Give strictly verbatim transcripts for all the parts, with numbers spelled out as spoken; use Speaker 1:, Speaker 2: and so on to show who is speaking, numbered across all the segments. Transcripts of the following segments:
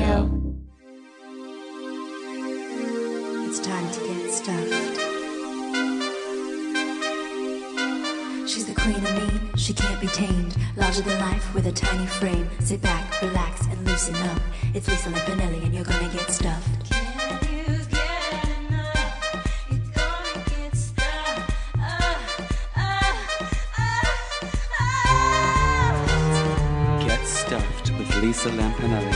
Speaker 1: Radio.
Speaker 2: It's time to get stuffed. She's the queen of me, she can't be tamed. Larger than life with a tiny frame. Sit back, relax, and loosen up. It's Lisa Lampanelli and you're gonna get stuffed.
Speaker 3: Lisa Lampanelli.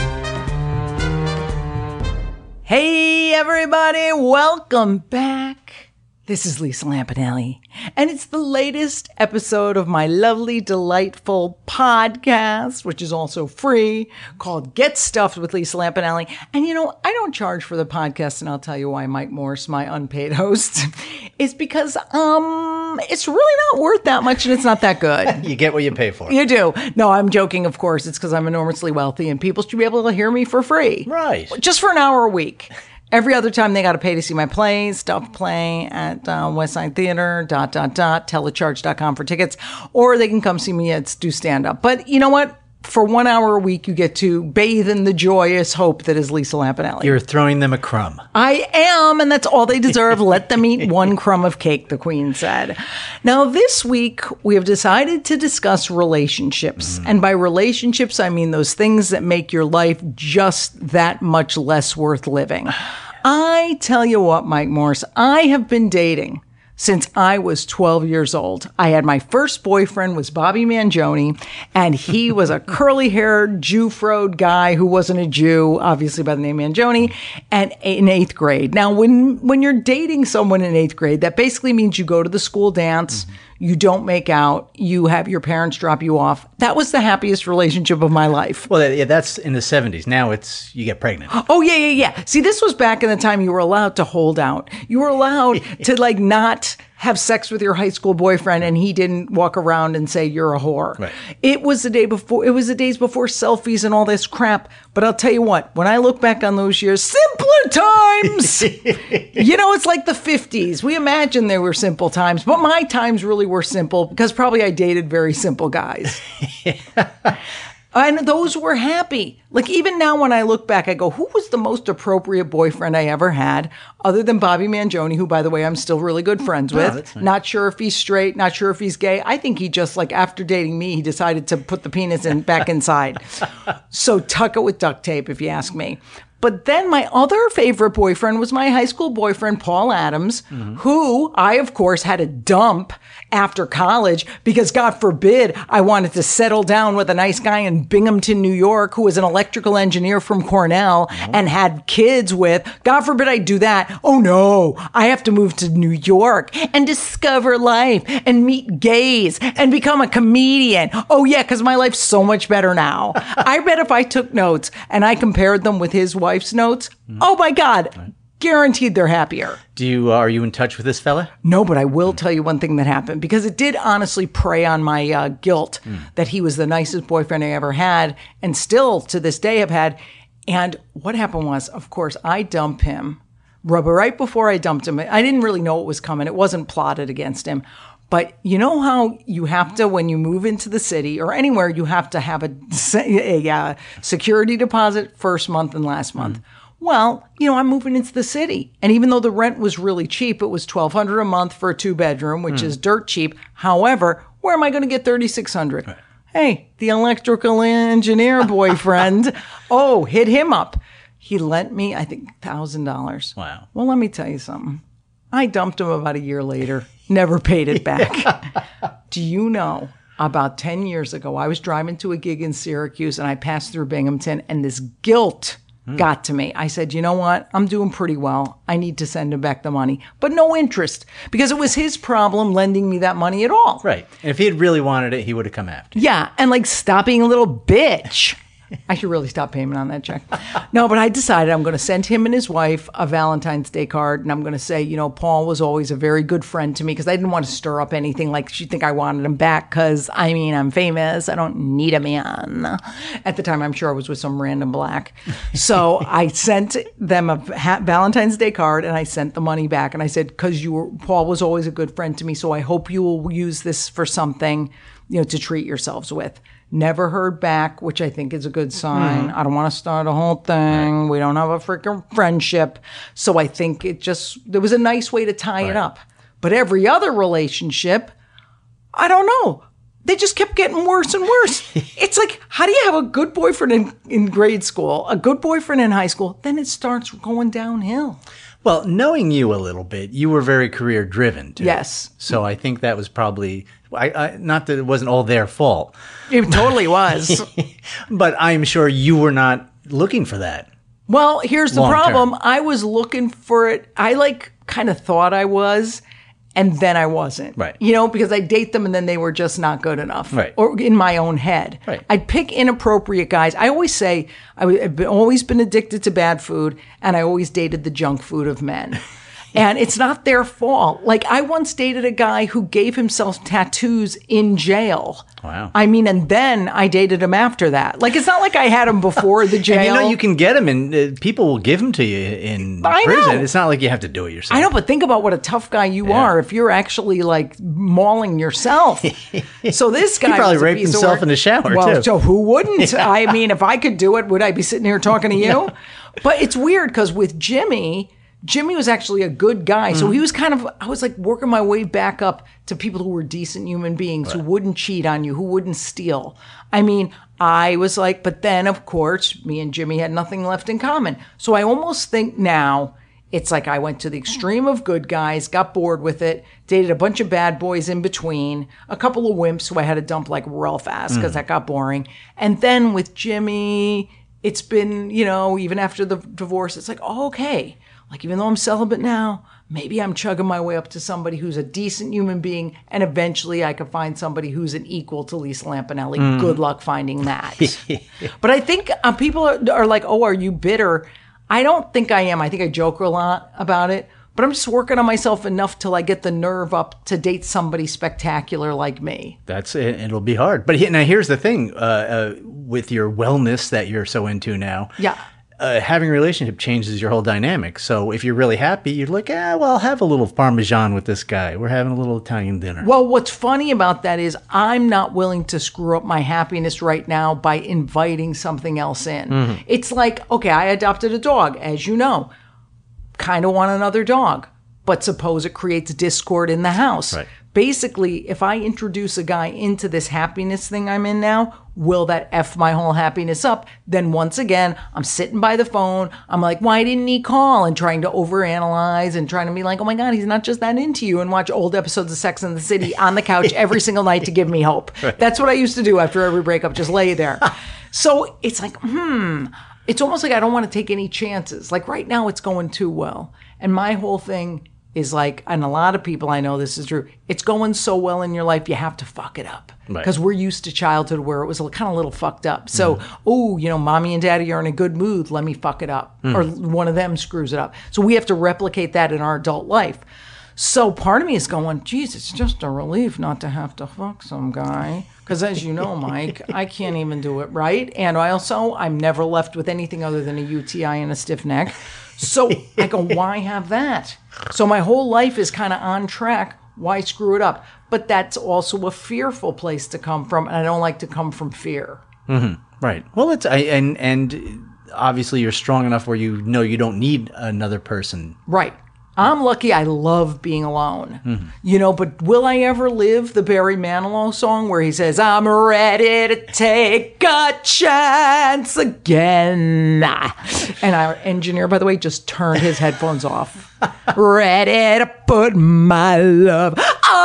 Speaker 1: Hey everybody, welcome back. This is Lisa Lampanelli, and it's the latest episode of my lovely, delightful podcast, which is also free, called Get Stuffed with Lisa Lampanelli. And you know, I don't charge for the podcast, and I'll tell you why, Mike Morse, my unpaid host, is because um, it's really not worth that much, and it's not that good.
Speaker 4: You get what you pay for.
Speaker 1: You do. No, I'm joking, of course. It's because I'm enormously wealthy, and people should be able to hear me for free.
Speaker 4: Right.
Speaker 1: Just for an hour a week. Every other time they got to pay to see my plays, stuff play at uh, West Side Theater, dot, dot, dot, telecharge dot com for tickets, or they can come see me at Do Stand Up. But you know what? For one hour a week, you get to bathe in the joyous hope that is Lisa Lampanelli.
Speaker 4: You're throwing them a crumb.
Speaker 1: I am, and that's all they deserve. Let them eat one crumb of cake, the Queen said. Now, this week, we have decided to discuss relationships. Mm. And by relationships, I mean those things that make your life just that much less worth living. I tell you what, Mike Morse, I have been dating since I was twelve years old. I had my first boyfriend was Bobby Mangione, and he was a curly-haired Jew-froed guy who wasn't a Jew, obviously by the name Mangione, and in eighth grade. Now, when when you're dating someone in eighth grade, that basically means you go to the school dance, mm-hmm. you don't make out, you have your parents drop you off. That was the happiest relationship of my life.
Speaker 4: Well, yeah, that's in the seventies. Now it's, you get pregnant.
Speaker 1: Oh, yeah, yeah, yeah. See, this was back in the time you were allowed to hold out. You were allowed to, like, not have sex with your high school boyfriend and he didn't walk around and say you're a whore. Right. It was the day before, it was the days before selfies and all this crap. But I'll tell you what, when I look back on those years, simpler times. You know, it's like the fifties. We imagine they were simple times, but my times really were simple because probably I dated very simple guys. And those were happy. Like, even now when I look back, I go, who was the most appropriate boyfriend I ever had, other than Bobby Mangione, who, by the way, I'm still really good friends with. Oh, nice. Not sure if he's straight, not sure if he's gay. I think he just, like, after dating me, he decided to put the penis in back inside. So tuck it with duct tape, if you ask me. But then my other favorite boyfriend was my high school boyfriend, Paul Adams, mm-hmm. who I, of course, had a dump after college because, God forbid, I wanted to settle down with a nice guy in Binghamton, New York, who was an electrical engineer from Cornell mm-hmm. and had kids with. God forbid I do that. Oh, no, I have to move to New York and discover life and meet gays and become a comedian. Oh, yeah, because my life's so much better now. I bet if I took notes and I compared them with his wife's notes, mm. oh my God, right. Guaranteed they're happier.
Speaker 4: Do you, uh, are you in touch with this fella?
Speaker 1: No, but I will mm. tell you one thing that happened because it did honestly prey on my uh, guilt mm. that he was the nicest boyfriend I ever had and still to this day have had. And what happened was, of course, I dumped him. But right before I dumped him, I didn't really know what was coming. It wasn't plotted against him. But you know how you have to, when you move into the city or anywhere, you have to have a, a, a security deposit first month and last month. Mm. Well, you know, I'm moving into the city. And even though the rent was really cheap, it was twelve hundred dollars a month for a two bedroom, which mm. is dirt cheap. However, where am I going to get thirty-six hundred dollars? Right. Hey, the electrical engineer boyfriend. Oh, hit him up. He lent me, I think, one thousand dollars.
Speaker 4: Wow.
Speaker 1: Well, let me tell you something. I dumped him about a year later. Never paid it back. Do you know, about ten years ago, I was driving to a gig in Syracuse and I passed through Binghamton and this guilt mm. got to me. I said, you know what? I'm doing pretty well. I need to send him back the money. But no interest because it was his problem lending me that money at all.
Speaker 4: Right. And if he had really wanted it, he would have come after you.
Speaker 1: Yeah. And like, stop being a little bitch. I should really stop payment on that check. No, but I decided I'm going to send him and his wife a Valentine's Day card. And I'm going to say, you know, Paul was always a very good friend to me because I didn't want to stir up anything like she'd think I wanted him back because, I mean, I'm famous. I don't need a man. At the time, I'm sure I was with some random black. So I sent them a ha- Valentine's Day card and I sent the money back. And I said, because you were, Paul was always a good friend to me. So I hope you will use this for something. you know, to treat yourselves with. Never heard back, which I think is a good sign. Mm. I don't want to start a whole thing. Right. We don't have a freaking friendship. So I think it just, there was a nice way to tie right. it up. But every other relationship, I don't know. They just kept getting worse and worse. It's like, how do you have a good boyfriend in, in grade school, a good boyfriend in high school? Then it starts going downhill.
Speaker 4: Well, knowing you a little bit, you were very career driven too.
Speaker 1: Yes.
Speaker 4: So I think that was probably, I, I, not that it wasn't all their fault.
Speaker 1: It totally was.
Speaker 4: But I'm sure you were not looking for that.
Speaker 1: Well, here's the
Speaker 4: Long
Speaker 1: problem.
Speaker 4: term.
Speaker 1: I was looking for it. I like kind of thought I was. And then I wasn't,
Speaker 4: right?
Speaker 1: You know, because I date them and then they were just not good enough,
Speaker 4: right?
Speaker 1: Or in my own head,
Speaker 4: right?
Speaker 1: I'd pick inappropriate guys. I always say I've been, always been addicted to bad food, and I always dated the junk food of men. And it's not their fault. Like, I once dated a guy who gave himself tattoos in jail.
Speaker 4: Wow.
Speaker 1: I mean, and then I dated him after that. Like, it's not like I had him before the jail.
Speaker 4: And you know, you can get them, and uh, people will give them to you in
Speaker 1: I
Speaker 4: prison.
Speaker 1: know.
Speaker 4: It's not like you have to do it yourself.
Speaker 1: I know, but think about what a tough guy you
Speaker 4: Yeah.
Speaker 1: are if you're actually, like, mauling yourself. So this guy
Speaker 4: He probably
Speaker 1: was a
Speaker 4: raped
Speaker 1: piece of
Speaker 4: himself
Speaker 1: work.
Speaker 4: in the shower,
Speaker 1: well,
Speaker 4: too.
Speaker 1: so who wouldn't? I mean, if I could do it, would I be sitting here talking to you? But it's weird because with Jimmy... Jimmy was actually a good guy. So he was kind of, I was like working my way back up to people who were decent human beings, right. who wouldn't cheat on you, who wouldn't steal. I mean, I was like, but then of course, me and Jimmy had nothing left in common. So I almost think now it's like I went to the extreme of good guys, got bored with it, dated a bunch of bad boys in between, a couple of wimps who I had to dump like real fast because mm. that got boring. And then with Jimmy, it's been, you know, even after the divorce, it's like, oh, okay. Like, even though I'm celibate now, maybe I'm chugging my way up to somebody who's a decent human being, and eventually I could find somebody who's an equal to Lisa Lampanelli. Mm. Good luck finding that. But I think uh, people are, are like, oh, are you bitter? I don't think I am. I think I joke a lot about it, but I'm just working on myself enough till I get the nerve up to date somebody spectacular like me.
Speaker 4: That's it. It'll be hard. But he, now here's the thing, uh, uh, with your wellness that you're so into now.
Speaker 1: Yeah.
Speaker 4: Uh, having a relationship changes your whole dynamic. So if you're really happy, you're like, ah, well, I'll have a little Parmesan with this guy. We're having a little Italian dinner.
Speaker 1: Well, what's funny about that is I'm not willing to screw up my happiness right now by inviting something else in. Mm-hmm. It's like, okay, I adopted a dog, as you know. Kind of want another dog. But suppose it creates discord in the house.
Speaker 4: Right.
Speaker 1: Basically, if I introduce a guy into this happiness thing I'm in now, will that F my whole happiness up? Then once again, I'm sitting by the phone. I'm like, why didn't he call? And trying to overanalyze and trying to be like, oh my God, he's not just that into you, and watch old episodes of Sex and the City on the couch every single night to give me hope. Right. That's what I used to do after every breakup, just lay there. So it's like, hmm, it's almost like I don't want to take any chances. Like right now it's going too well. And my whole thing is like, and a lot of people I know this is true, it's going so well in your life, you have to fuck it up. Because right. we're used to childhood where it was kind of a little fucked up. So, mm. oh, you know, mommy and daddy are in a good mood, let me fuck it up. Mm. Or one of them screws it up. So we have to replicate that in our adult life. So part of me is going, geez, it's just a relief not to have to fuck some guy. Because as you know, Mike, I can't even do it right. And I also, I'm never left with anything other than a U T I and a stiff neck. So I go, why have that? So my whole life is kind of on track. Why screw it up? But that's also a fearful place to come from. And I don't like to come from fear.
Speaker 4: Mm-hmm. Right. Well, it's, I, and, and obviously you're strong enough where you know you don't need another person.
Speaker 1: Right. I'm lucky. I love being alone,
Speaker 4: mm-hmm. you know, but
Speaker 1: will I ever live the Barry Manilow song where he says, I'm ready to take a chance again. And our engineer, by the way, just turned his headphones off. Ready to put my love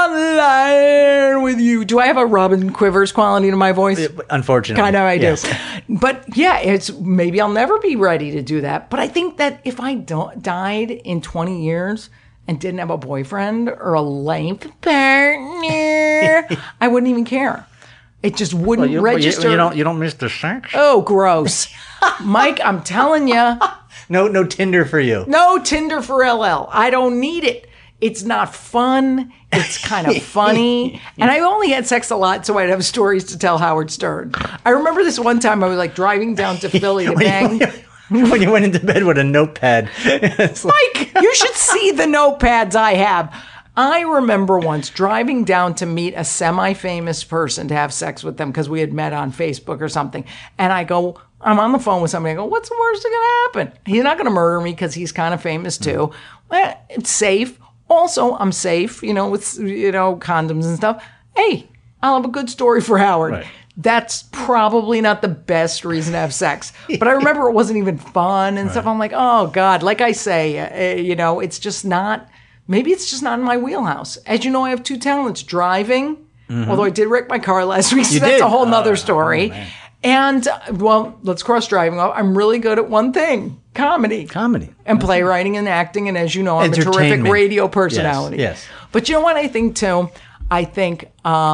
Speaker 1: online with you. Do I have a Robin Quivers quality to my voice?
Speaker 4: Unfortunately.
Speaker 1: Kind of, I do.
Speaker 4: Yes.
Speaker 1: But yeah, it's maybe I'll never be ready to do that. But I think that if I don't, died in twenty years and didn't have a boyfriend or a life partner, I wouldn't even care. It just wouldn't
Speaker 4: well, you,
Speaker 1: register.
Speaker 4: You, you don't. You don't miss the sex.
Speaker 1: Oh, gross, Mike! I'm telling you.
Speaker 4: No, no Tinder for you.
Speaker 1: No Tinder for L L. I don't need it. It's not fun. It's kind of funny. And I only had sex a lot so I'd have stories to tell Howard Stern. I remember this one time I was like driving down to Philly to bang.
Speaker 4: When you went into bed with a notepad.
Speaker 1: Like, Mike, you should see the notepads I have. I remember once driving down to meet a semi-famous person to have sex with them because we had met on Facebook or something. And I go, I'm on the phone with somebody. I go, what's the worst that's going to happen? He's not going to murder me because he's kind of famous too. Mm. Well, it's safe. Also, I'm safe, you know, with, you know, condoms and stuff. Hey, I'll have a good story for Howard. Right. That's probably not the best reason to have sex. But I remember it wasn't even fun and right. stuff. I'm like, oh, God. Like I say, uh, you know, it's just not, maybe it's just not in my wheelhouse. As you know, I have two talents, driving, mm-hmm. although I did wreck my car last week, so
Speaker 4: you
Speaker 1: that's
Speaker 4: did?
Speaker 1: a whole nother
Speaker 4: oh,
Speaker 1: story.
Speaker 4: Oh,
Speaker 1: and, uh, well, let's cross driving off. I'm really good at one thing, comedy.
Speaker 4: Comedy.
Speaker 1: And playwriting and acting. And as you know, I'm a terrific radio personality.
Speaker 4: Yes, yes.
Speaker 1: But you know what I think, too? I think...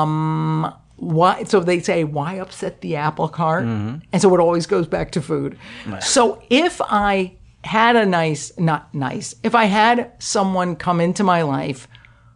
Speaker 1: um Why? So they say, why upset the apple cart? Mm-hmm. And so it always goes back to food. Right. So if I had a nice, not nice, if I had someone come into my life,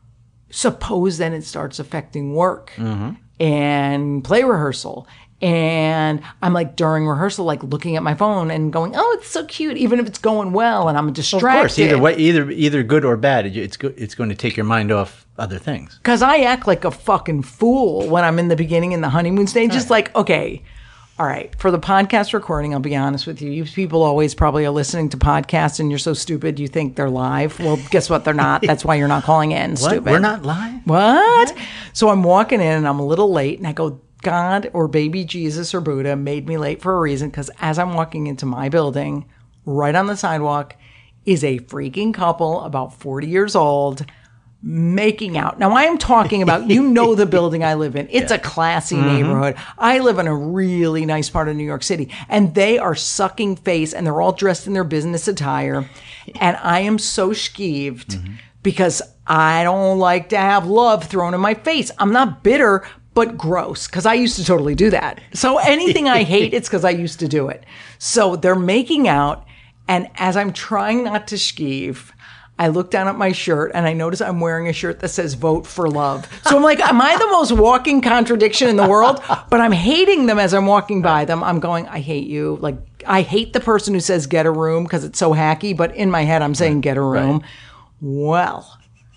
Speaker 1: suppose then it starts affecting work mm-hmm. and play rehearsal. And I'm like during rehearsal, like looking at my phone and going, "Oh, it's so cute," even if it's going well, and I'm distracted.
Speaker 4: Of course, either way, either either good or bad, it's go, it's going to take your mind off other things.
Speaker 1: Because I act like a fucking fool when I'm in the beginning in the honeymoon stage. Just like, okay, all right, for the podcast recording, I'll be honest with you. You people always probably are listening to podcasts, and you're so stupid you think they're live. Well, guess what? They're not. That's why you're not calling in.
Speaker 4: What?
Speaker 1: Stupid.
Speaker 4: We're not live.
Speaker 1: What? what? So I'm walking in, and I'm a little late, and I go, God or baby Jesus or Buddha made me late for a reason, because as I'm walking into my building, right on the sidewalk is a freaking couple about forty years old making out. Now, I am talking about, you know, the building I live in. It's yeah. a classy mm-hmm. neighborhood. I live in a really nice part of New York City, and they are sucking face, and they're all dressed in their business attire. And I am so skeeved mm-hmm. because I don't like to have love thrown in my face. I'm not bitter, but gross, because I used to totally do that. So anything I hate, it's because I used to do it. So they're making out, and as I'm trying not to skeeve, I look down at my shirt, and I notice I'm wearing a shirt that says "Vote for Love." So I'm like, am I the most walking contradiction in the world? But I'm hating them as I'm walking by them. I'm going, I hate you. Like, I hate the person who says "get a room" because it's so hacky, but in my head I'm saying "get a room." Right. Well,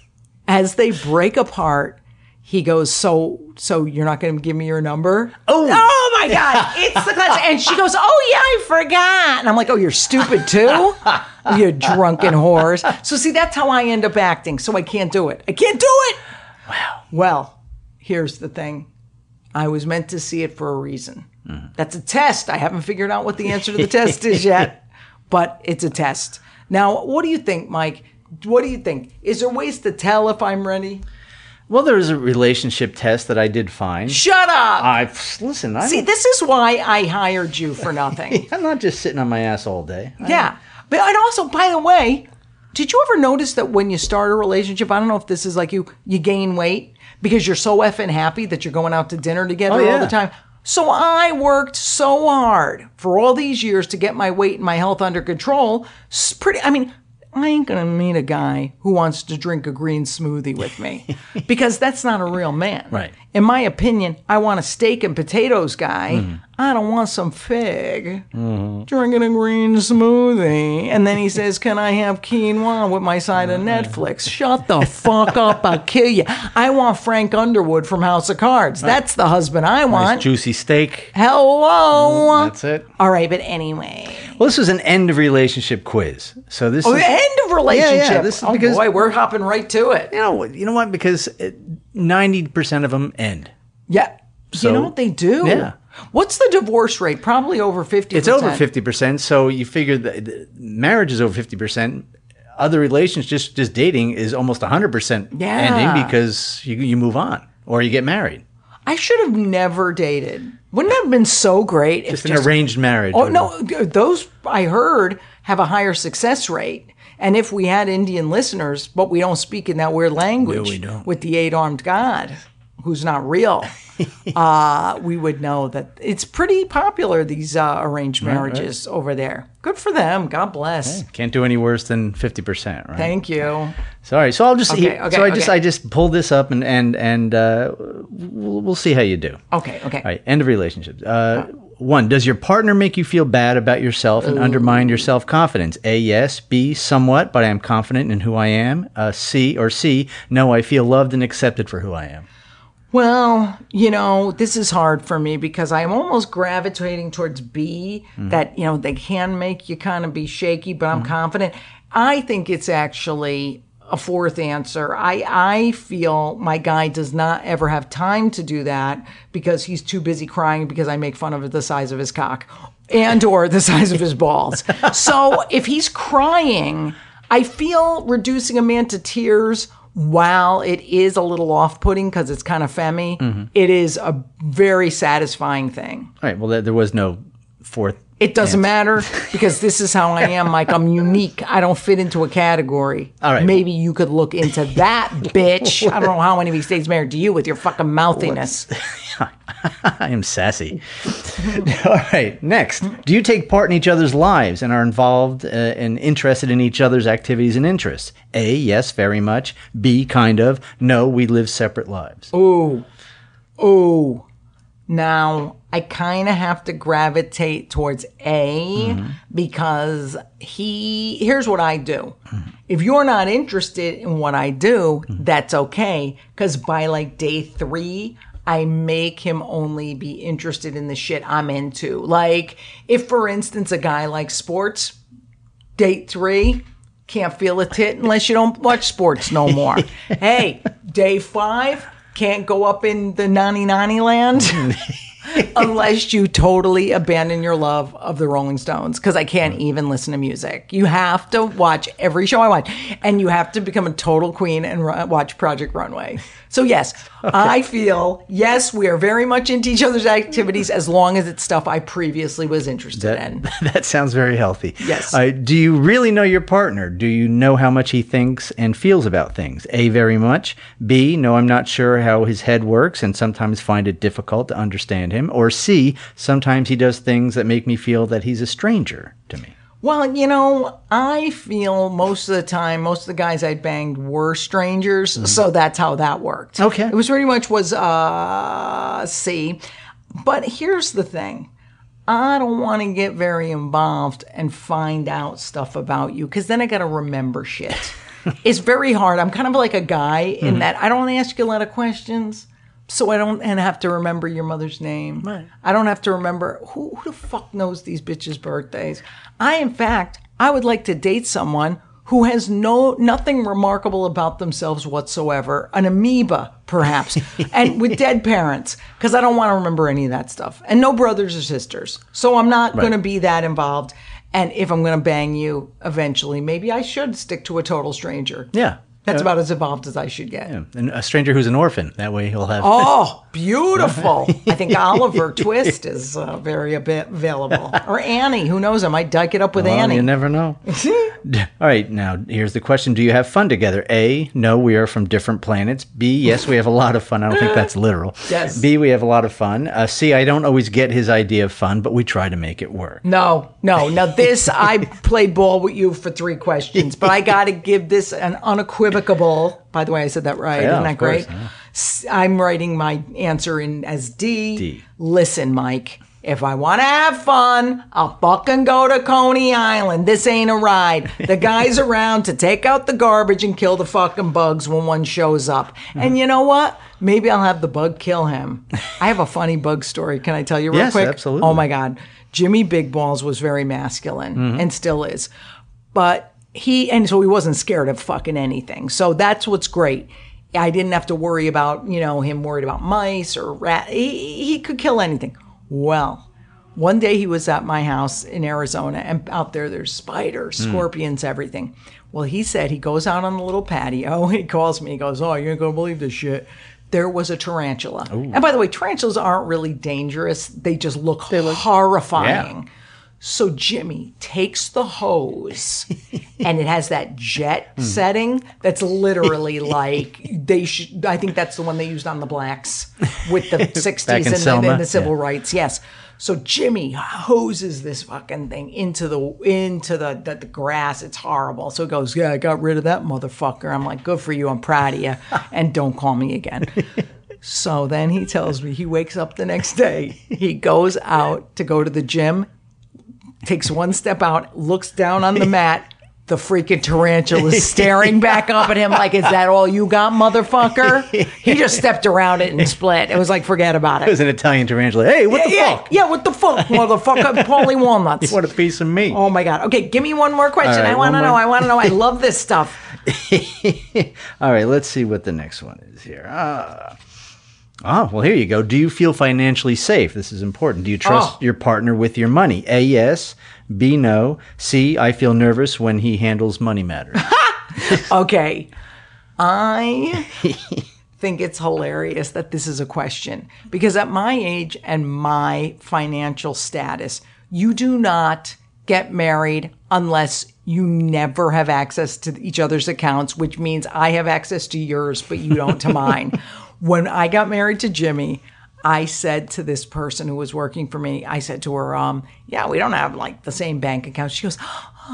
Speaker 1: as they break apart, he goes, so so you're not going to give me your number? Oh, oh my God. It's the class. And she goes, oh, yeah, I forgot. And I'm like, oh, you're stupid too? You drunken whores. So see, that's how I end up acting. So I can't do it. I can't do it. Wow. Well, here's the thing. I was meant to see it for a reason. Mm-hmm. That's a test. I haven't figured out what the answer to the test is yet, but it's a test. Now, what do you think, Mike? What do you think? Is there ways to tell if I'm ready?
Speaker 4: Well, there was a relationship test that I did find.
Speaker 1: Shut up!
Speaker 4: I listen. I
Speaker 1: See, this is why I hired you for nothing.
Speaker 4: I'm not just sitting on my ass all day.
Speaker 1: Yeah, but and also, by the way, did you ever notice that when you start a relationship, I don't know if this is like you, you gain weight because you're so effing happy that you're going out to dinner together oh, yeah. all the time. So I worked so hard for all these years to get my weight and my health under control. It's pretty. I mean. I ain't going to meet a guy who wants to drink a green smoothie with me because that's not a real man.
Speaker 4: Right.
Speaker 1: In my opinion, I want a steak and potatoes guy. Mm-hmm. I don't want some fig mm-hmm. drinking a green smoothie. And then he says, can I have quinoa with my side of Netflix? Shut the fuck up. I'll kill you. I want Frank Underwood from House of Cards. Right. That's the husband I want.
Speaker 4: Nice juicy steak.
Speaker 1: Hello.
Speaker 4: Mm, that's it.
Speaker 1: All right, but anyway.
Speaker 4: Well, this was an end of relationship quiz. So this
Speaker 1: oh,
Speaker 4: is...
Speaker 1: end of relationship.
Speaker 4: Yeah, yeah, this is
Speaker 1: oh
Speaker 4: because,
Speaker 1: boy, we're hopping right to it.
Speaker 4: You know, you know what? Because ninety percent of them end.
Speaker 1: Yeah.
Speaker 4: So,
Speaker 1: you know what they do?
Speaker 4: Yeah.
Speaker 1: What's the divorce rate? Probably over fifty percent.
Speaker 4: It's over fifty percent. So you figure that marriage is over fifty percent. Other relations, just, just dating, is almost one hundred percent
Speaker 1: yeah.
Speaker 4: ending because you, you move on or you get married.
Speaker 1: I should have never dated. Wouldn't that have been so great?
Speaker 4: Just if an just, arranged marriage.
Speaker 1: Oh, no. Those, I heard, have a higher success rate. And if we had Indian listeners, but we don't speak in that weird language
Speaker 4: no, we don't.
Speaker 1: with the eight-armed God. who's not real, uh, we would know that it's pretty popular, these uh, arranged marriages right, right. over there. Good for them. God bless.
Speaker 4: Hey, can't do any worse than fifty percent, right?
Speaker 1: Thank you.
Speaker 4: Sorry. So I'll just
Speaker 1: okay, okay,
Speaker 4: so I
Speaker 1: okay.
Speaker 4: just I just pulled this up and and and uh, we'll, we'll see how you do.
Speaker 1: Okay. Okay.
Speaker 4: All right. End of relationships. Uh, one, does your partner make you feel bad about yourself and Ooh. undermine your self-confidence? A, yes. B, somewhat, but I am confident in who I am. Uh, C, or C, no, I feel loved and accepted for who I am.
Speaker 1: Well, you know, this is hard for me because I'm almost gravitating towards B, mm. that, you know, they can make you kind of be shaky, but I'm mm. confident. I think it's actually a fourth answer. I, I feel my guy does not ever have time to do that because he's too busy crying because I make fun of the size of his cock and or the size of his balls. So if he's crying, I feel reducing a man to tears, while it is a little off-putting because it's kind of femmy, mm-hmm. it is a very satisfying thing.
Speaker 4: All right. Well, there was no fourth.
Speaker 1: It doesn't matter because this is how I am, Mike. I'm unique. I don't fit into a category.
Speaker 4: All right.
Speaker 1: Maybe you could look into that, bitch. I don't know how many of these stays married to you with your fucking mouthiness.
Speaker 4: I am sassy. All right. Next. Do you take part in each other's lives and are involved uh, and interested in each other's activities and interests? A, yes, very much. B, kind of. No, we live separate lives.
Speaker 1: Ooh. Ooh. Now, I kind of have to gravitate towards A mm-hmm. because he, here's what I do. Mm-hmm. If you're not interested in what I do, mm-hmm. that's okay. Because by like day three, I make him only be interested in the shit I'm into. Like, if for instance, a guy likes sports, date three, can't feel a tit unless you don't watch sports no more. Hey, day five, can't go up in the nani nani land unless you totally abandon your love of the Rolling Stones, because I can't even listen to music. You have to watch every show I watch, and you have to become a total queen and ru- watch Project Runway. So yes, okay. I feel, yes, we are very much into each other's activities as long as it's stuff I previously was interested
Speaker 4: that,
Speaker 1: in.
Speaker 4: That sounds very healthy.
Speaker 1: Yes.
Speaker 4: Uh, do you really know your partner? Do you know how much he thinks and feels about things? A, very much. B, no, I'm not sure how his head works and sometimes find it difficult to understand him. Or C, sometimes he does things that make me feel that he's a stranger to me.
Speaker 1: Well, you know, I feel most of the time, most of the guys I banged were strangers, mm-hmm. so that's how that worked.
Speaker 4: Okay.
Speaker 1: It was pretty much was uh, C. But here's the thing. I don't want to get very involved and find out stuff about you, because then I got to remember shit. It's very hard. I'm kind of like a guy in mm-hmm. that I don't ask you a lot of questions. So I don't and have to remember your mother's name.
Speaker 4: Right.
Speaker 1: I don't have to remember who, who the fuck knows these bitches' birthdays. I, in fact, I would like to date someone who has no nothing remarkable about themselves whatsoever, an amoeba, perhaps, and with dead parents, because I don't want to remember any of that stuff, and no brothers or sisters. So I'm not right. going to be that involved. And if I'm going to bang you eventually, maybe I should stick to a total stranger.
Speaker 4: Yeah.
Speaker 1: That's
Speaker 4: uh,
Speaker 1: about as evolved as I should get.
Speaker 4: Yeah. And a stranger who's an orphan. That way he'll have...
Speaker 1: Oh, beautiful. I think Oliver Twist is uh, very ab- available. Or Annie. Who knows? I might dyke it up with
Speaker 4: well,
Speaker 1: Annie.
Speaker 4: You never know. All right. Now, here's the question. Do you have fun together? A, no, we are from different planets. B, yes, we have a lot of fun. I don't think that's literal.
Speaker 1: Yes.
Speaker 4: B, we have a lot of fun. Uh, C, I don't always get his idea of fun, but we try to make it work.
Speaker 1: No, no. Now, this, I played ball with you for three questions, but I got to give this an unequivocal... By the way, I said that right.
Speaker 4: Yeah,
Speaker 1: Isn't that great?
Speaker 4: Course, yeah.
Speaker 1: I'm writing my answer in as D.
Speaker 4: D.
Speaker 1: Listen, Mike, if I want to have fun, I'll fucking go to Coney Island. This ain't a ride. The guy's around to take out the garbage and kill the fucking bugs when one shows up. Mm-hmm. And you know what? Maybe I'll have the bug kill him. I have a funny bug story. Can I tell you real
Speaker 4: yes,
Speaker 1: quick?
Speaker 4: Absolutely.
Speaker 1: Oh my God. Jimmy Big Balls was very masculine mm-hmm. and still is. But He, and so he wasn't scared of fucking anything. So that's what's great. I didn't have to worry about, you know, him worried about mice or rat. He, he could kill anything. Well, one day he was at my house in Arizona, and out there there's spiders, scorpions, mm. everything. Well, he said he goes out on the little patio. He calls me. He goes, oh, you ain't going to believe this shit. There was a tarantula. Ooh. And by the way, tarantulas aren't really dangerous. They just look, they look horrifying. Yeah. So Jimmy takes the hose, and it has that jet setting that's literally like they should. I think that's the one they used on the blacks with the sixties and, the, and the civil yeah. rights. Yes. So Jimmy hoses this fucking thing into the into the, the the grass. It's horrible. So he goes, "Yeah, I got rid of that motherfucker." I'm like, "Good for you. I'm proud of you." And don't call me again. So then he tells me he wakes up the next day. He goes out to go to the gym. Takes one step out, looks down on the mat. The freaking tarantula is staring back up at him like, is that all you got, motherfucker? He just stepped around it and split. It was like, forget about it.
Speaker 4: It was an Italian tarantula. Hey, what
Speaker 1: yeah,
Speaker 4: the
Speaker 1: yeah,
Speaker 4: fuck?
Speaker 1: Yeah, what the fuck, motherfucker? Paulie Walnuts.
Speaker 4: You want a piece of me?
Speaker 1: Oh, my God. Okay, give me one more question. Right, I want to know. I want to know. I love this stuff.
Speaker 4: All right, let's see what the next one is here. Uh, Oh, well, here you go. Do you feel financially safe? This is important. Do you trust
Speaker 1: oh.
Speaker 4: your partner with your money? A, yes. B, no. C, I feel nervous when he handles money matters.
Speaker 1: Okay. I think it's hilarious that this is a question because at my age and my financial status, you do not get married unless you never have access to each other's accounts, which means I have access to yours, but you don't to mine. When I got married to Jimmy, I said to this person who was working for me, I said to her, um, yeah, we don't have like the same bank account. She goes,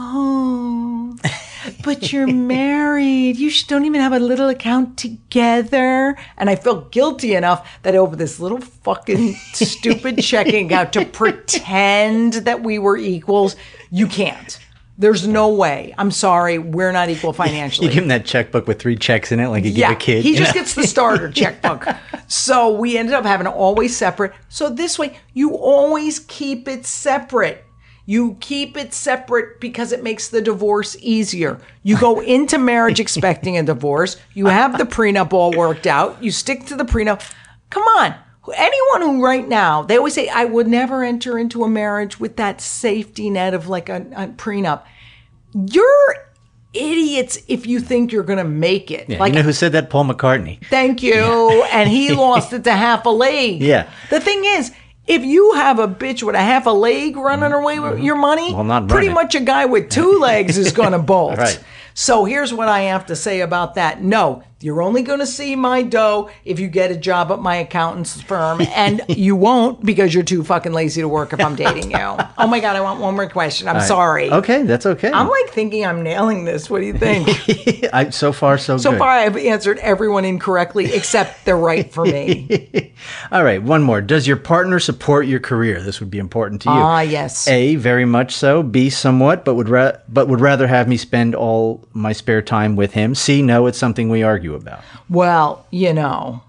Speaker 1: oh, but you're married. You should, don't even have a little account together. And I felt guilty enough that I opened this little fucking stupid checking account to pretend that we were equals. You can't. There's no way. I'm sorry. We're not equal financially.
Speaker 4: You give him that checkbook with three checks in it like you
Speaker 1: yeah,
Speaker 4: give a kid.
Speaker 1: He just gets the starter checkbook. So we ended up having it always separate. So this way, you always keep it separate. You keep it separate because it makes the divorce easier. You go into marriage expecting a divorce. You have the prenup all worked out. You stick to the prenup. Come on. Anyone who right now, they always say, I would never enter into a marriage with that safety net of like a, a prenup. You're idiots if you think you're going to make it.
Speaker 4: Yeah,
Speaker 1: like,
Speaker 4: you know who said that? Paul McCartney.
Speaker 1: Thank you. Yeah. And he lost it to half a leg.
Speaker 4: Yeah.
Speaker 1: The thing is, if you have a bitch with a half a leg running away with your money,
Speaker 4: well, not
Speaker 1: pretty
Speaker 4: running.
Speaker 1: much a guy with two legs is going to bolt.
Speaker 4: Right.
Speaker 1: So here's what I have to say about that. No, you're only going to see my dough if you get a job at my accountant's firm, and you won't because you're too fucking lazy to work if I'm dating you. Oh my God, I want one more question. I'm
Speaker 4: right.
Speaker 1: sorry.
Speaker 4: Okay, that's okay.
Speaker 1: I'm like thinking I'm nailing this. What do you think?
Speaker 4: I, so far, so,
Speaker 1: so
Speaker 4: good.
Speaker 1: So far, I've answered everyone incorrectly except they're right for me.
Speaker 4: All right, one more. Does your partner support your career? This would be important to you.
Speaker 1: Ah, yes.
Speaker 4: A, very much so. B, somewhat, but would ra- but would rather have me spend all my spare time with him. C, no, it's something we argue about.
Speaker 1: Well, you know,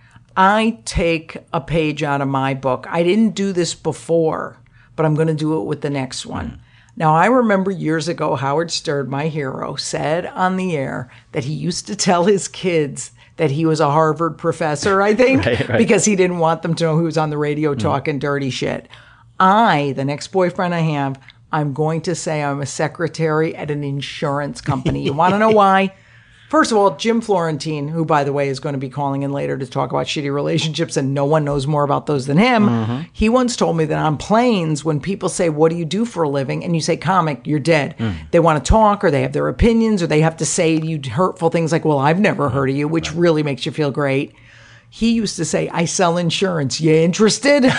Speaker 1: I take a page out of my book. I didn't do this before, but I'm going to do it with the next one. Mm. Now, I remember years ago, Howard Stern, my hero, said on the air that he used to tell his kids that he was a Harvard professor, I think, right, right. because he didn't want them to know who was on the radio talking mm. dirty shit. I, the next boyfriend I have, I'm going to say I'm a secretary at an insurance company. You want to know why? First of all, Jim Florentine, who, by the way, is going to be calling in later to talk about shitty relationships, and no one knows more about those than him. Mm-hmm. He once told me that on planes, when people say, what do you do for a living? And you say comic, you're dead. Mm. They want to talk, or they have their opinions, or they have to say to you hurtful things like, well, I've never heard of you, which right. really makes you feel great. He used to say, I sell insurance. You interested?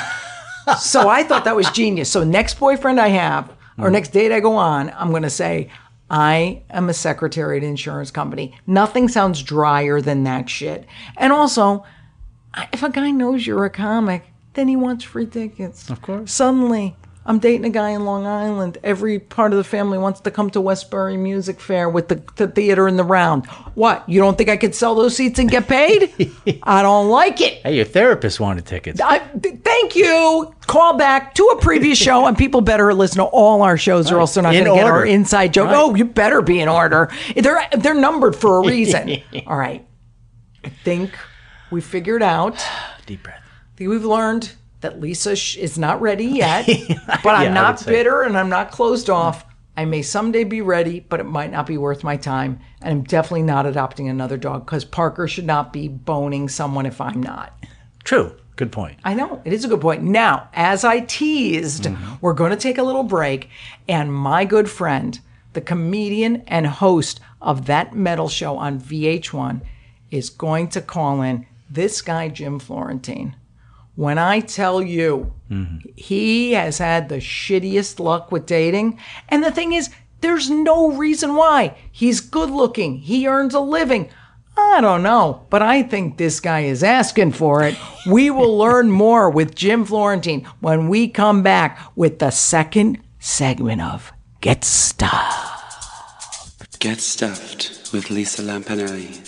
Speaker 1: So I thought that was genius. So next boyfriend I have, or mm. next date I go on, I'm going to say, I am a secretary at an insurance company. Nothing sounds drier than that shit. And also, if a guy knows you're a comic, then he wants free tickets.
Speaker 4: Of course.
Speaker 1: Suddenly, I'm dating a guy in Long Island. Every part of the family wants to come to Westbury Music Fair with the, the theater in the round. What? You don't think I could sell those seats and get paid? I don't like it.
Speaker 4: Hey, your therapist wanted tickets.
Speaker 1: I, th- thank you. Call back to a previous show, and people better listen to all our shows, right. or else they're not going to get our inside joke. Right. Oh, you better be in order. They're they're numbered for a reason. All right. I think we figured out.
Speaker 4: Deep breath.
Speaker 1: I think we've learned that Lisa sh- is not ready yet, but I'm yeah, not bitter and I'm not closed off. I may someday be ready, but it might not be worth my time. And I'm definitely not adopting another dog because Parker should not be boning someone if I'm not.
Speaker 4: True. Good point.
Speaker 1: I know. It is a good point. Now, as I teased, mm-hmm. we're going to take a little break. And my good friend, the comedian and host of That Metal Show on V H one, is going to call in this guy, Jim Florentine. When I tell you, mm-hmm. he has had the shittiest luck with dating. And the thing is, there's no reason why. He's good looking. He earns a living. I don't know, but I think this guy is asking for it. We will learn more with Jim Florentine when we come back with the second segment of Get Stuffed.
Speaker 3: Get Stuffed with Lisa Lampanelli.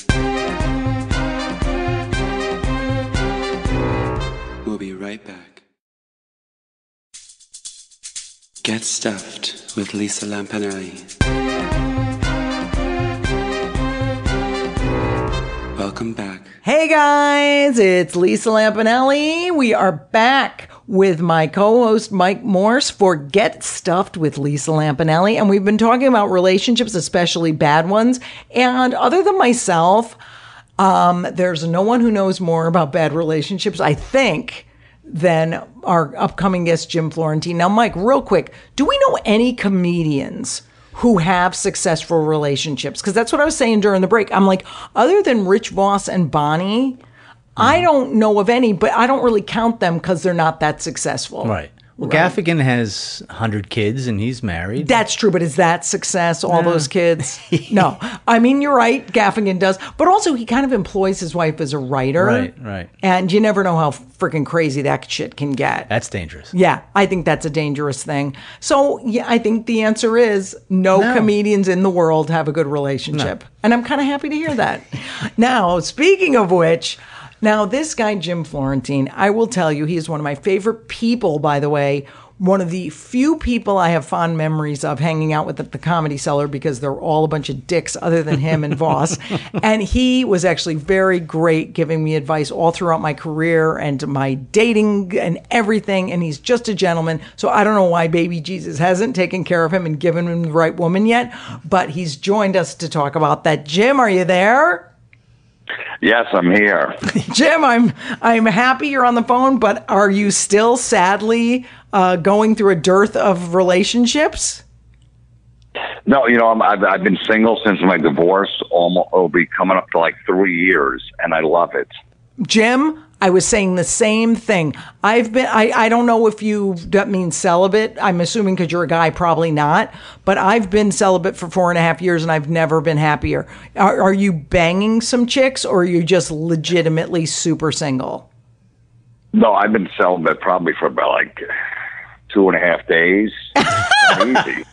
Speaker 3: We'll be right back. Get Stuffed with Lisa Lampanelli. Welcome back.
Speaker 1: Hey guys, it's Lisa Lampanelli. We are back with my co-host Mike Morse for Get Stuffed with Lisa Lampanelli. And we've been talking about relationships, especially bad ones. And other than myself, Um, there's no one who knows more about bad relationships, I think, than our upcoming guest, Jim Florentine. Now, Mike, real quick, do we know any comedians who have successful relationships? Because that's what I was saying during the break. I'm like, other than Rich Voss and Bonnie, mm-hmm. I don't know of any, but I don't really count them because they're not that successful.
Speaker 4: Right. Well,
Speaker 1: right.
Speaker 4: Gaffigan has one hundred kids and he's married.
Speaker 1: That's true, but is that success, all no. those kids? No. I mean, you're right, Gaffigan does. But also, he kind of employs his wife as a writer.
Speaker 4: Right, right.
Speaker 1: And you never know how freaking crazy that shit can get.
Speaker 4: That's dangerous.
Speaker 1: Yeah, I think that's a dangerous thing. So, yeah, I think the answer is no, no. comedians in the world have a good relationship. No. And I'm kind of happy to hear that. Now, speaking of which... Now, this guy, Jim Florentine, I will tell you, he is one of my favorite people, by the way. One of the few people I have fond memories of hanging out with at the Comedy Cellar because they're all a bunch of dicks other than him and Voss. And he was actually very great giving me advice all throughout my career and my dating and everything. And he's just a gentleman. So I don't know why baby Jesus hasn't taken care of him and given him the right woman yet. But he's joined us to talk about that. Jim, are you there?
Speaker 5: Yes, I'm here.
Speaker 1: Jim, I'm I'm happy you're on the phone, but are you still sadly uh, going through a dearth of relationships?
Speaker 5: No, you know, I'm, I've, I've been single since my divorce. Almost, it'll be coming up to like three years, and I love it.
Speaker 1: Jim, I was saying the same thing. I've been, I, I don't know if you, that means celibate. I'm assuming because you're a guy, probably not. But I've been celibate for four and a half years and I've never been happier. Are, are you banging some chicks or are you just legitimately super single?
Speaker 5: No, I've been celibate probably for about like two and a half days. Not easy.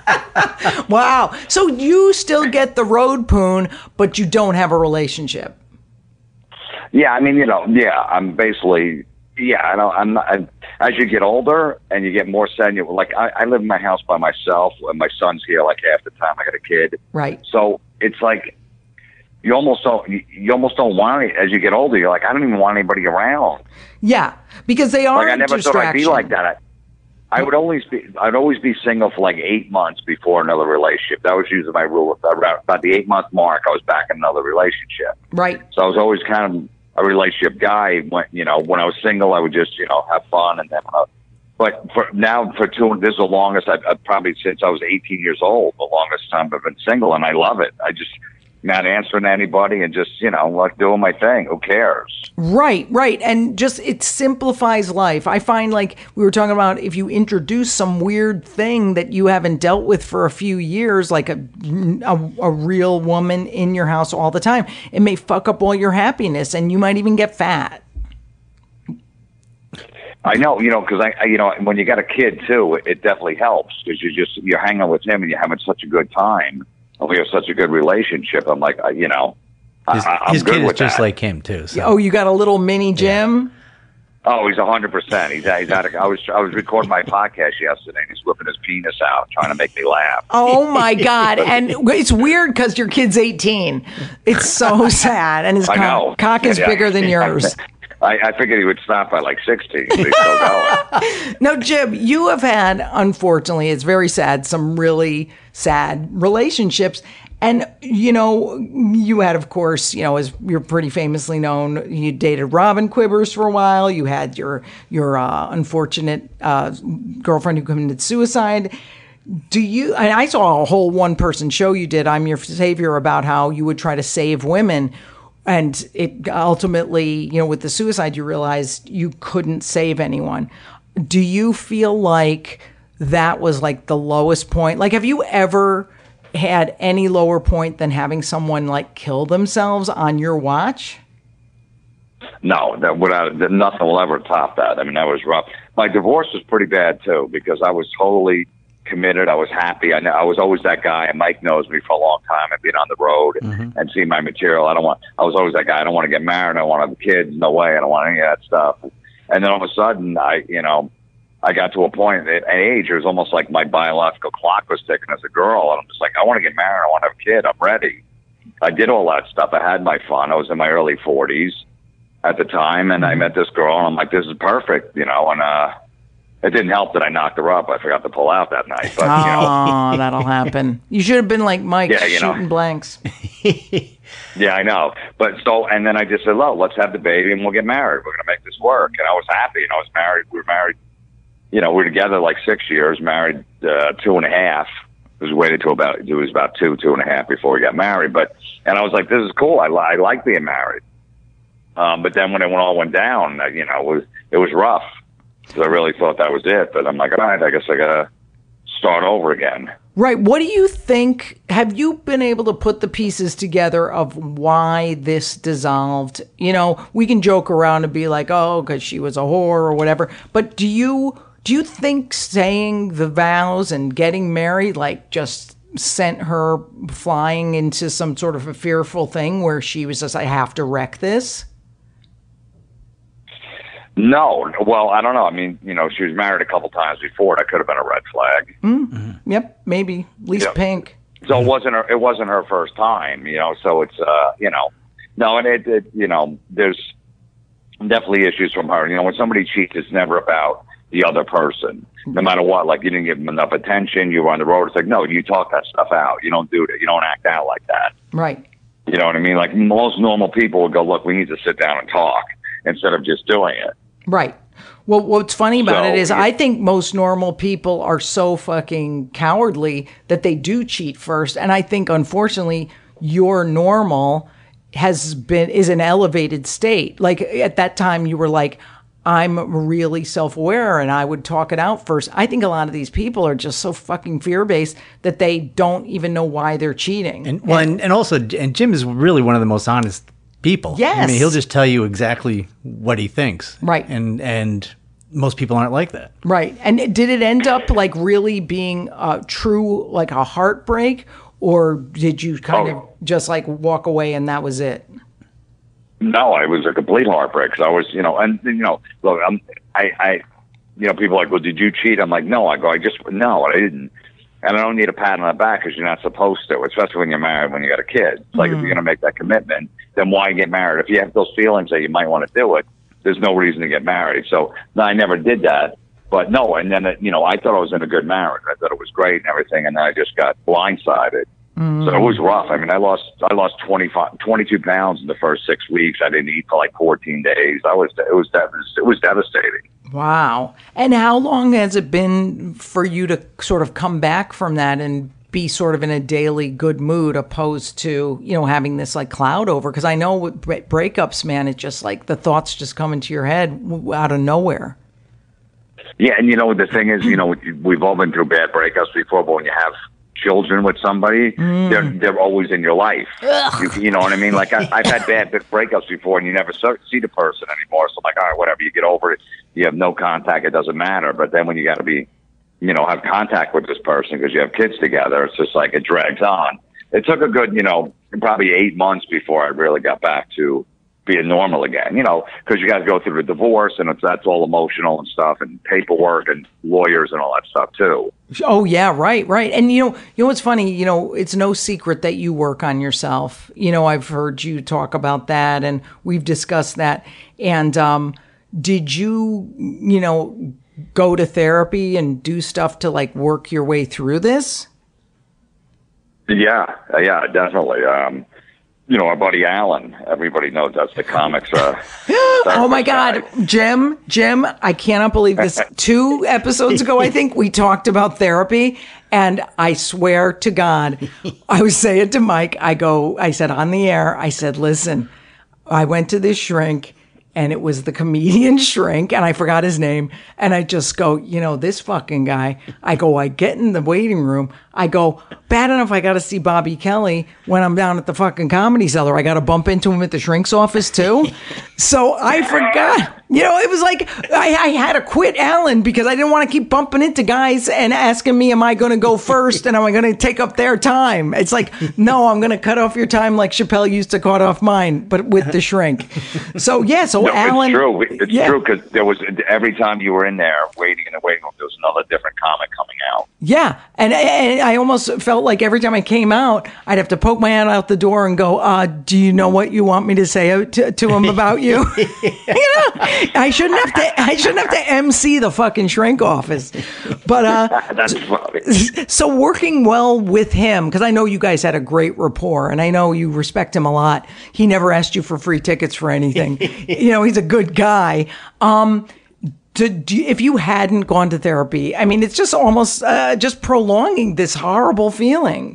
Speaker 1: Wow. So you still get the road poon, but you don't have a relationship.
Speaker 5: Yeah, I mean, you know, yeah, I'm basically, yeah, I don't, I'm not, I, as you get older and you get more sad, you like, I, I live in my house by myself and my son's here like half the time. I got a kid.
Speaker 1: Right.
Speaker 5: So it's like, you almost don't, you, you almost don't want it as you get older. You're like, I don't even want anybody around.
Speaker 1: Yeah, because they are
Speaker 5: like, I never thought I'd be like that. I, I would always be, I'd always be single for like eight months before another relationship. That was usually my rule. About the eight month mark, I was back in another relationship.
Speaker 1: Right.
Speaker 5: So I was always kind of a relationship guy. When, you know, when I was single, I would just, you know, have fun and then, uh, but for now, for two, this is the longest I've, I've probably since I was eighteen years old, the longest time I've been single, and I love it. I just not answering anybody and just, you know, like doing my thing. Who cares?
Speaker 1: Right, right. And just, it simplifies life. I find, like we were talking about, if you introduce some weird thing that you haven't dealt with for a few years, like a, a, a real woman in your house all the time, it may fuck up all your happiness and you might even get fat.
Speaker 5: I know, you know, because I, I, you know, when you got a kid too, it, it definitely helps because you just, you're hanging with him and you're having such a good time. And we have such a good relationship. I'm like, you know,
Speaker 4: his,
Speaker 5: I, I'm
Speaker 4: his
Speaker 5: good
Speaker 4: kid
Speaker 5: with
Speaker 4: is just
Speaker 5: that.
Speaker 4: like him too. So.
Speaker 1: Oh, you got a little mini Jim?
Speaker 5: Yeah. Oh, he's a hundred percent. He's he's out of, I was I was recording my podcast yesterday, and he's whipping his penis out, trying to make me laugh.
Speaker 1: Oh my god! And it's weird because your kid's eighteen. It's so sad, and his
Speaker 5: I
Speaker 1: cock,
Speaker 5: know.
Speaker 1: cock is
Speaker 5: Yeah,
Speaker 1: bigger
Speaker 5: yeah.
Speaker 1: than yours.
Speaker 5: I, I figured he would stop by like sixteen. But he's still going.
Speaker 1: Now, Jim, you have had, unfortunately, it's very sad, some really sad relationships. And, you know, you had, of course, you know, as you're pretty famously known, you dated Robin Quibbers for a while. You had your your uh, unfortunate uh, girlfriend who committed suicide. Do you, and I saw a whole one person show you did, I'm Your Savior, about how you would try to save women. And it ultimately, you know, with the suicide, you realized you couldn't save anyone. Do you feel like that was like the lowest point? Like, have you ever had any lower point than having someone like kill themselves on your watch?
Speaker 5: No, that without nothing will ever top that. I mean, that was rough. My divorce was pretty bad too, because I was totally committed. I was happy. I know I was always that guy, and Mike knows me for a long time. I've been on the road mm-hmm. and seen my material. I don't want. I was always that guy. I don't want to get married. I don't want to have kids. No way. I don't want any of that stuff. And then all of a sudden, I, you know, I got to a point at an age. It was almost like my biological clock was ticking as a girl, and I'm just like, I want to get married. I want to have a kid. I'm ready. I did all that stuff. I had my fun. I was in my early forties at the time, and I met this girl, and I'm like, this is perfect, you know, and uh. It didn't help that I knocked her up. I forgot to pull out that night. But,
Speaker 1: oh,
Speaker 5: you know.
Speaker 1: That'll happen. You should have been like Mike,
Speaker 5: yeah, you
Speaker 1: shooting
Speaker 5: know.
Speaker 1: blanks.
Speaker 5: Yeah, I know. But so, and then I just said, "Well, let's have the baby and we'll get married. We're going to make this work." And I was happy. And I was married. We were married. You know, we were together like six years. Married uh, two and a half. It was waited till about it was about two, two and a half before we got married. But and I was like, "This is cool. I, I like being married." Um, but then when it all went down, uh, you know, it was it was rough. I really thought that was it, but I'm like, all right, I guess I gotta start over again.
Speaker 1: Right. What do you think? Have you been able to put the pieces together of why this dissolved? You know, we can joke around and be like, oh, because she was a whore or whatever. But do you do you think saying the vows and getting married like just sent her flying into some sort of a fearful thing where she was just, I have to wreck this?
Speaker 5: No. Well, I don't know. I mean, you know, she was married a couple times before. That could have been a red flag.
Speaker 1: Mm-hmm. Yep, maybe. Lisa yeah. Pink.
Speaker 5: So it wasn't her. It wasn't her first time. You know. So it's uh, you know, no, and it, it, you know, there's definitely issues from her. You know, when somebody cheats, it's never about the other person. No matter what, like you didn't give them enough attention. You were on the road. It's like, no, you talk that stuff out. You don't do that. You don't act out like that.
Speaker 1: Right.
Speaker 5: You know what I mean? Like most normal people would go, look, we need to sit down and talk instead of just doing it.
Speaker 1: Right. Well, what's funny about
Speaker 5: so,
Speaker 1: it is I think most normal people are so fucking cowardly that they do cheat first. And I think, unfortunately, your normal has been, is an elevated state. Like at that time you were like, I'm really self-aware and I would talk it out first. I think a lot of these people are just so fucking fear-based that they don't even know why they're cheating.
Speaker 4: And well, and, and also, and Jim is really one of the most honest people.
Speaker 1: Yes.
Speaker 4: I mean, he'll just tell you exactly what he thinks.
Speaker 1: Right.
Speaker 4: And and most people aren't like that.
Speaker 1: Right. And did it end up like really being a true, like a heartbreak, or did you kind oh. of just like walk away and that was it?
Speaker 5: No, it was a complete heartbreak. Cause I was, you know, and you know, look, I'm, I, I, you know, people are like, well, did you cheat? I'm like, no. I go, I just, no, I didn't. And I don't need a pat on the back because you're not supposed to, especially when you're married, when you got a kid. It's like, mm. if you're going to make that commitment, then why get married? If you have those feelings that you might want to do it, there's no reason to get married. So no, I never did that. But no, and then, you know, I thought I was in a good marriage. I thought it was great and everything. And then I just got blindsided. Mm. So it was rough. I mean, I lost, I lost twenty-five, twenty-two pounds in the first six weeks. I didn't eat for like fourteen days. I was, it was, it was devastating.
Speaker 1: Wow. And how long has it been for you to sort of come back from that and be sort of in a daily good mood opposed to, you know, having this like cloud over? Because I know with breakups, man, it's just like the thoughts just come into your head out of nowhere.
Speaker 5: Yeah. And you know, the thing is, you know, we've all been through bad breakups before, but when you have children with somebody, mm. they're they're always in your life. You, you know what I mean? Like I, I've had bad breakups before, and you never see the person anymore. So I'm like, all right, whatever. You get over it. You have no contact. It doesn't matter. But then when you got to be, you know, have contact with this person because you have kids together, it's just like it drags on. It took a good, you know, probably eight months before I really got back to being normal again, you know, because you got to go through the divorce and it's, that's all emotional and stuff and paperwork and lawyers and all that stuff too.
Speaker 1: Oh yeah, right, right. And you know, you know what's funny, you know, it's no secret that you work on yourself. You know, I've heard you talk about that and we've discussed that. And um, did you, you know, go to therapy and do stuff to like work your way through this?
Speaker 5: Yeah, uh, yeah, definitely. Um, you know, our buddy Alan, everybody knows that's the comics. Uh,
Speaker 1: oh my God,
Speaker 5: guy.
Speaker 1: Jim, Jim, I cannot believe this. Two episodes ago, I think we talked about therapy. And I swear to God, I was saying to Mike, I go, I said on the air, I said, listen, I went to this shrink and it was the comedian shrink and I forgot his name. And I just go, you know, this fucking guy, I go, I get in the waiting room. I go, bad enough I got to see Bobby Kelly when I'm down at the fucking Comedy Cellar. I got to bump into him at the shrink's office too. So I forgot. You know, it was like I, I had to quit Alan because I didn't want to keep bumping into guys and asking me, am I going to go first and am I going to take up their time? It's like, no, I'm going to cut off your time like Chappelle used to cut off mine, but with the shrink. So, yeah, so
Speaker 5: no,
Speaker 1: Alan.
Speaker 5: It's true. It's
Speaker 1: yeah.
Speaker 5: true because there was every time you were in there waiting in the waiting room, there was another different comic coming out.
Speaker 1: Yeah. And, and I almost felt like every time I came out, I'd have to poke my hand out the door and go, uh, do you know what you want me to say to, to him about you? You know? I shouldn't have to. I shouldn't have to M C the fucking shrink office, but uh,
Speaker 5: that's funny.
Speaker 1: So working well with him because I know you guys had a great rapport, and I know you respect him a lot. He never asked you for free tickets for anything. You know, he's a good guy. Um, to, do, if you hadn't gone to therapy, I mean, it's just almost uh, just prolonging this horrible feeling.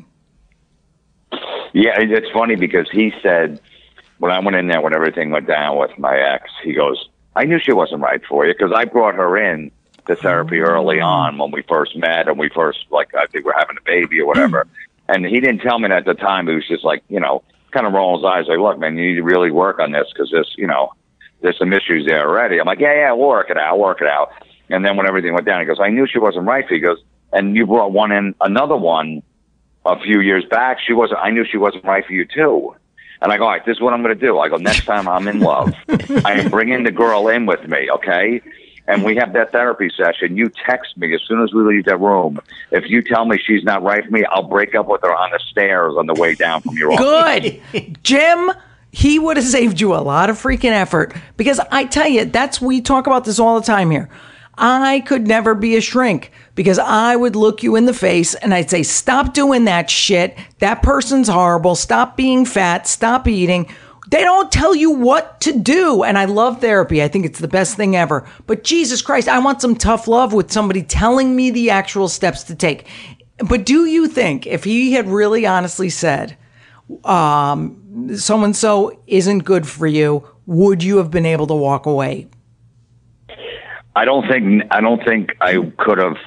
Speaker 5: Yeah, it's funny because he said when I went in there when everything went down with my ex, he goes, I knew she wasn't right for you because I brought her in to therapy early on when we first met and we first, like, I think we're having a baby or whatever. And he didn't tell me that at the time. He was just like, you know, kind of rolling his eyes like, look, man, you need to really work on this because this, you know, there's some issues there already. I'm like, yeah, yeah, we'll work it out, we'll work it out. And then when everything went down, he goes, I knew she wasn't right for you. He goes, and you brought one in, another one a few years back. She wasn't, I knew she wasn't right for you too. And I go, all right, this is what I'm going to do. I go, next time I'm in love, I am bringing the girl in with me, okay? And we have that therapy session. You text me as soon as we leave that room. If you tell me she's not right for me, I'll break up with her on the stairs on the way down from your office.
Speaker 1: Good. Jim, he would have saved you a lot of freaking effort. Because I tell you, that's, we talk about this all the time here. I could never be a shrink because I would look you in the face and I'd say, stop doing that shit. That person's horrible. Stop being fat. Stop eating. They don't tell you what to do. And I love therapy. I think it's the best thing ever. But Jesus Christ, I want some tough love with somebody telling me the actual steps to take. But do you think if he had really honestly said, um, so-and-so isn't good for you, would you have been able to walk away?
Speaker 5: I don't think I don't think I could have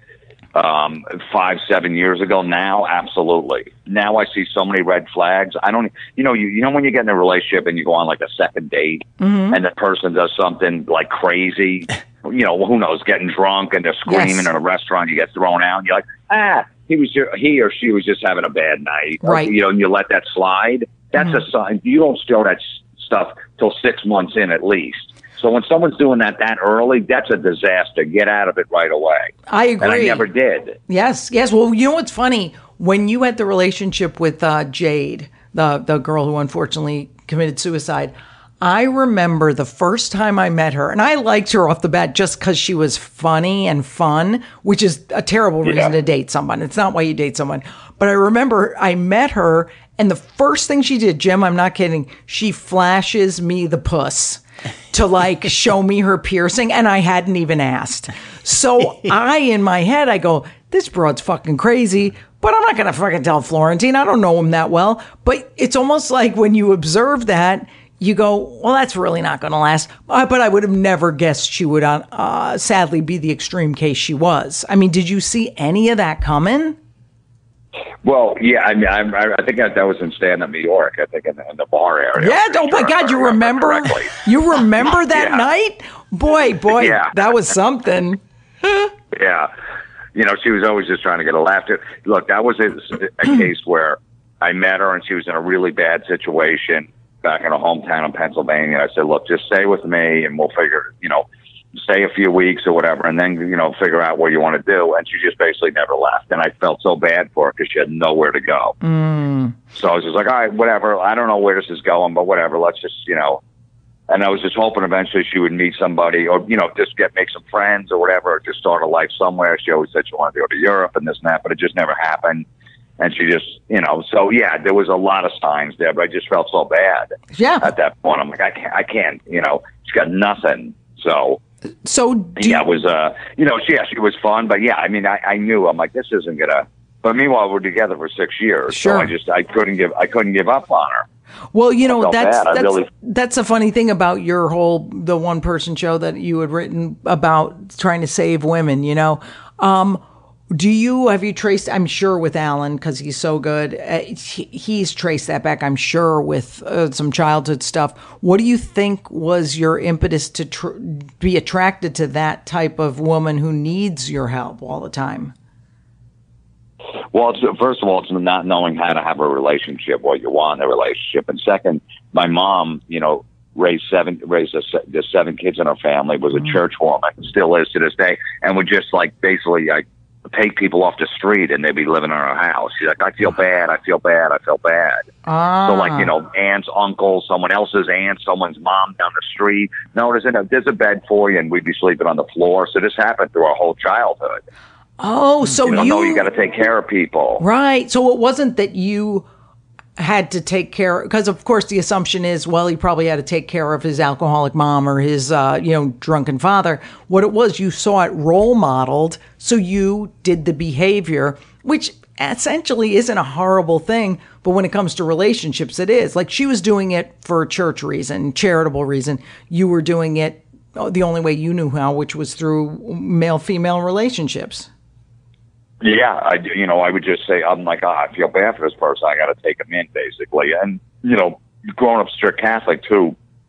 Speaker 5: um, five, seven years ago. Now, absolutely. Now I see so many red flags. I don't, you know, you, you know when you get in a relationship and you go on like a second date mm-hmm. and the person does something like crazy, you know, who knows, getting drunk and they're screaming yes. in a restaurant, you get thrown out and you're like, ah, he was just, he or she was just having a bad night.
Speaker 1: Right.
Speaker 5: Or, you know, and you let that slide. That's mm-hmm. a sign. You don't stir that stuff till six months in at least. So when someone's doing that that early, that's a disaster. Get out of it right away.
Speaker 1: I agree.
Speaker 5: And I never did.
Speaker 1: Yes, yes. Well, you know what's funny? When you had the relationship with uh, Jade, the, the girl who unfortunately committed suicide, I remember the first time I met her, and I liked her off the bat just because she was funny and fun, which is a terrible reason yeah. to date someone. It's not why you date someone. But I remember I met her, and the first thing she did, Jim, I'm not kidding, she flashes me the puss to like show me her piercing, and I hadn't even asked. So I, in my head, I go, this broad's fucking crazy, but I'm not going to fucking tell Florentine. I don't know him that well. But it's almost like when you observe that, you go, well, that's really not going to last. Uh, but I would have never guessed she would, uh, uh, sadly, be the extreme case she was. I mean, did you see any of that coming?
Speaker 5: Well, yeah, I mean, I, I think that, that was in stand-up New York. I think in the, in the bar area.
Speaker 1: Yeah, oh my God, you remember? remember you remember that yeah. night? Boy, boy, yeah. that was something.
Speaker 5: Yeah, you know, she was always just trying to get a laugh. Look, that was a, a case where I met her and she was in a really bad situation back in her hometown in Pennsylvania. I said, look, just stay with me and we'll figure, you know, stay a few weeks or whatever, and then, you know, figure out what you want to do. And she just basically never left. And I felt so bad for her because she had nowhere to go.
Speaker 1: Mm.
Speaker 5: So I was just like, all right, whatever. I don't know where this is going, but whatever. Let's just, you know. And I was just hoping eventually she would meet somebody or, you know, just get make some friends or whatever, or just start a life somewhere. She always said she wanted to go to Europe and this and that, but it just never happened. And she just, you know, so yeah, there was a lot of signs there, but I just felt so bad.
Speaker 1: Yeah.
Speaker 5: At that point, I'm like, I can't, I can't, you know, she's got nothing. So,
Speaker 1: so do
Speaker 5: yeah, it was, uh, you know, she, yeah, she was fun, but yeah, I mean, I, I knew, I'm like, this isn't gonna. But meanwhile, we're together for six years,
Speaker 1: Sure.
Speaker 5: so I just, I couldn't give, I couldn't give up on her.
Speaker 1: Well, you know, that's
Speaker 5: bad. I
Speaker 1: that's
Speaker 5: really-
Speaker 1: that's a funny thing about your whole the one person show that you had written about trying to save women. You know, um, do you have you traced? I'm sure with Alan because he's so good. Uh, he, he's traced that back. I'm sure with uh, some childhood stuff. What do you think was your impetus to tr- be attracted to that type of woman who needs your help all the time?
Speaker 5: Well, it's, first of all, it's not knowing how to have a relationship, what you want in a relationship. And second, my mom, you know, raised seven, raised a, the seven kids in her family, was a mm-hmm. church woman, still is to this day, and would just like basically like take people off the street and they'd be living in her house. She's like, I feel bad, I feel bad, I feel bad.
Speaker 1: Ah.
Speaker 5: So like, you know, aunts, uncles, someone else's aunt, someone's mom down the street. No, there's a, there's a bed for you, and we'd be sleeping on the floor. So this happened through our whole childhood.
Speaker 1: Oh, so
Speaker 5: you know,
Speaker 1: you
Speaker 5: no, you got to take care of people,
Speaker 1: right? So it wasn't that you had to take care, because of course the assumption is, well, he probably had to take care of his alcoholic mom or his, uh, you know, drunken father. What it was, you saw it role modeled, so you did the behavior, which essentially isn't a horrible thing, but when it comes to relationships, it is. Like she was doing it for a church reason, charitable reason. You were doing it the only way you knew how, which was through male-female relationships.
Speaker 5: Yeah, I you know I would just say I'm like, oh, I feel bad for this person. I got to take him in, basically. And you know, growing up strict Catholic too,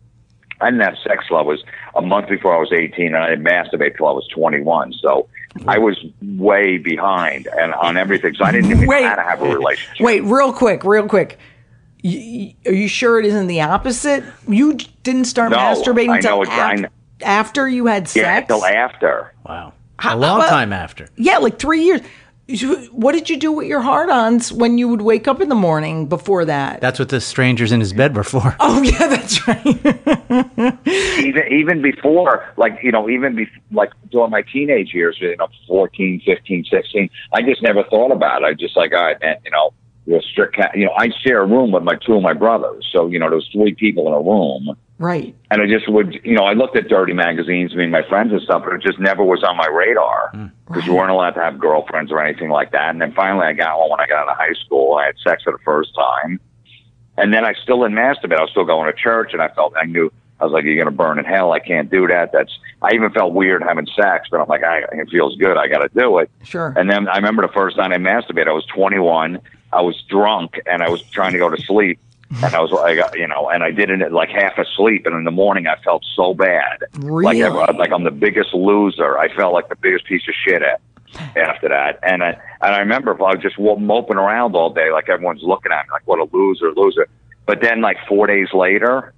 Speaker 5: I didn't have sex till I was a month before I was eighteen, and I didn't masturbate till I was twenty-one. So I was way behind and on everything. So I didn't even
Speaker 1: wait,
Speaker 5: know how to have a relationship.
Speaker 1: Wait, real quick, real quick. You, are you sure it isn't the opposite? You didn't start
Speaker 5: no,
Speaker 1: masturbating
Speaker 5: I
Speaker 1: until
Speaker 5: know it's,
Speaker 1: af- after you had sex?
Speaker 5: Yeah, until after.
Speaker 4: Wow.
Speaker 1: How,
Speaker 4: a long
Speaker 1: well,
Speaker 4: time after.
Speaker 1: Yeah, like three years. What did you do with your hard-ons when you would wake up in the morning before that?
Speaker 4: That's what the strangers in his bed were for.
Speaker 1: Oh, yeah, that's right.
Speaker 5: even even before, like, you know, even be, like during my teenage years, you know, fourteen, fifteen, sixteen, I just never thought about it. I just like, all right, man, you know, you're a strict, you know, I share a room with my two of my brothers. So, you know, there was three people in a room.
Speaker 1: Right.
Speaker 5: And I just would, you know, I looked at dirty magazines, me and my friends and stuff, but it just never was on my radar because mm. right. you weren't allowed to have girlfriends or anything like that. And then finally I got one when I got out of high school. I had sex for the first time. And then I still didn't masturbate. I was still going to church, and I felt, I knew, I was like, you're going to burn in hell. I can't do that. That's, I even felt weird having sex, but I'm like, I, it feels good. I got to do it.
Speaker 1: Sure.
Speaker 5: And then I remember the first time I masturbated, I was twenty-one. I was drunk, and I was trying to go to sleep. And I was like, you know, and I did it like half asleep. And in the morning, I felt so bad.
Speaker 1: Really?
Speaker 5: Like, like I'm the biggest loser. I felt like the biggest piece of shit at, after that. And I, and I remember if I was just moping around all day, like everyone's looking at me, like, what a loser, loser. But then, like, four days later,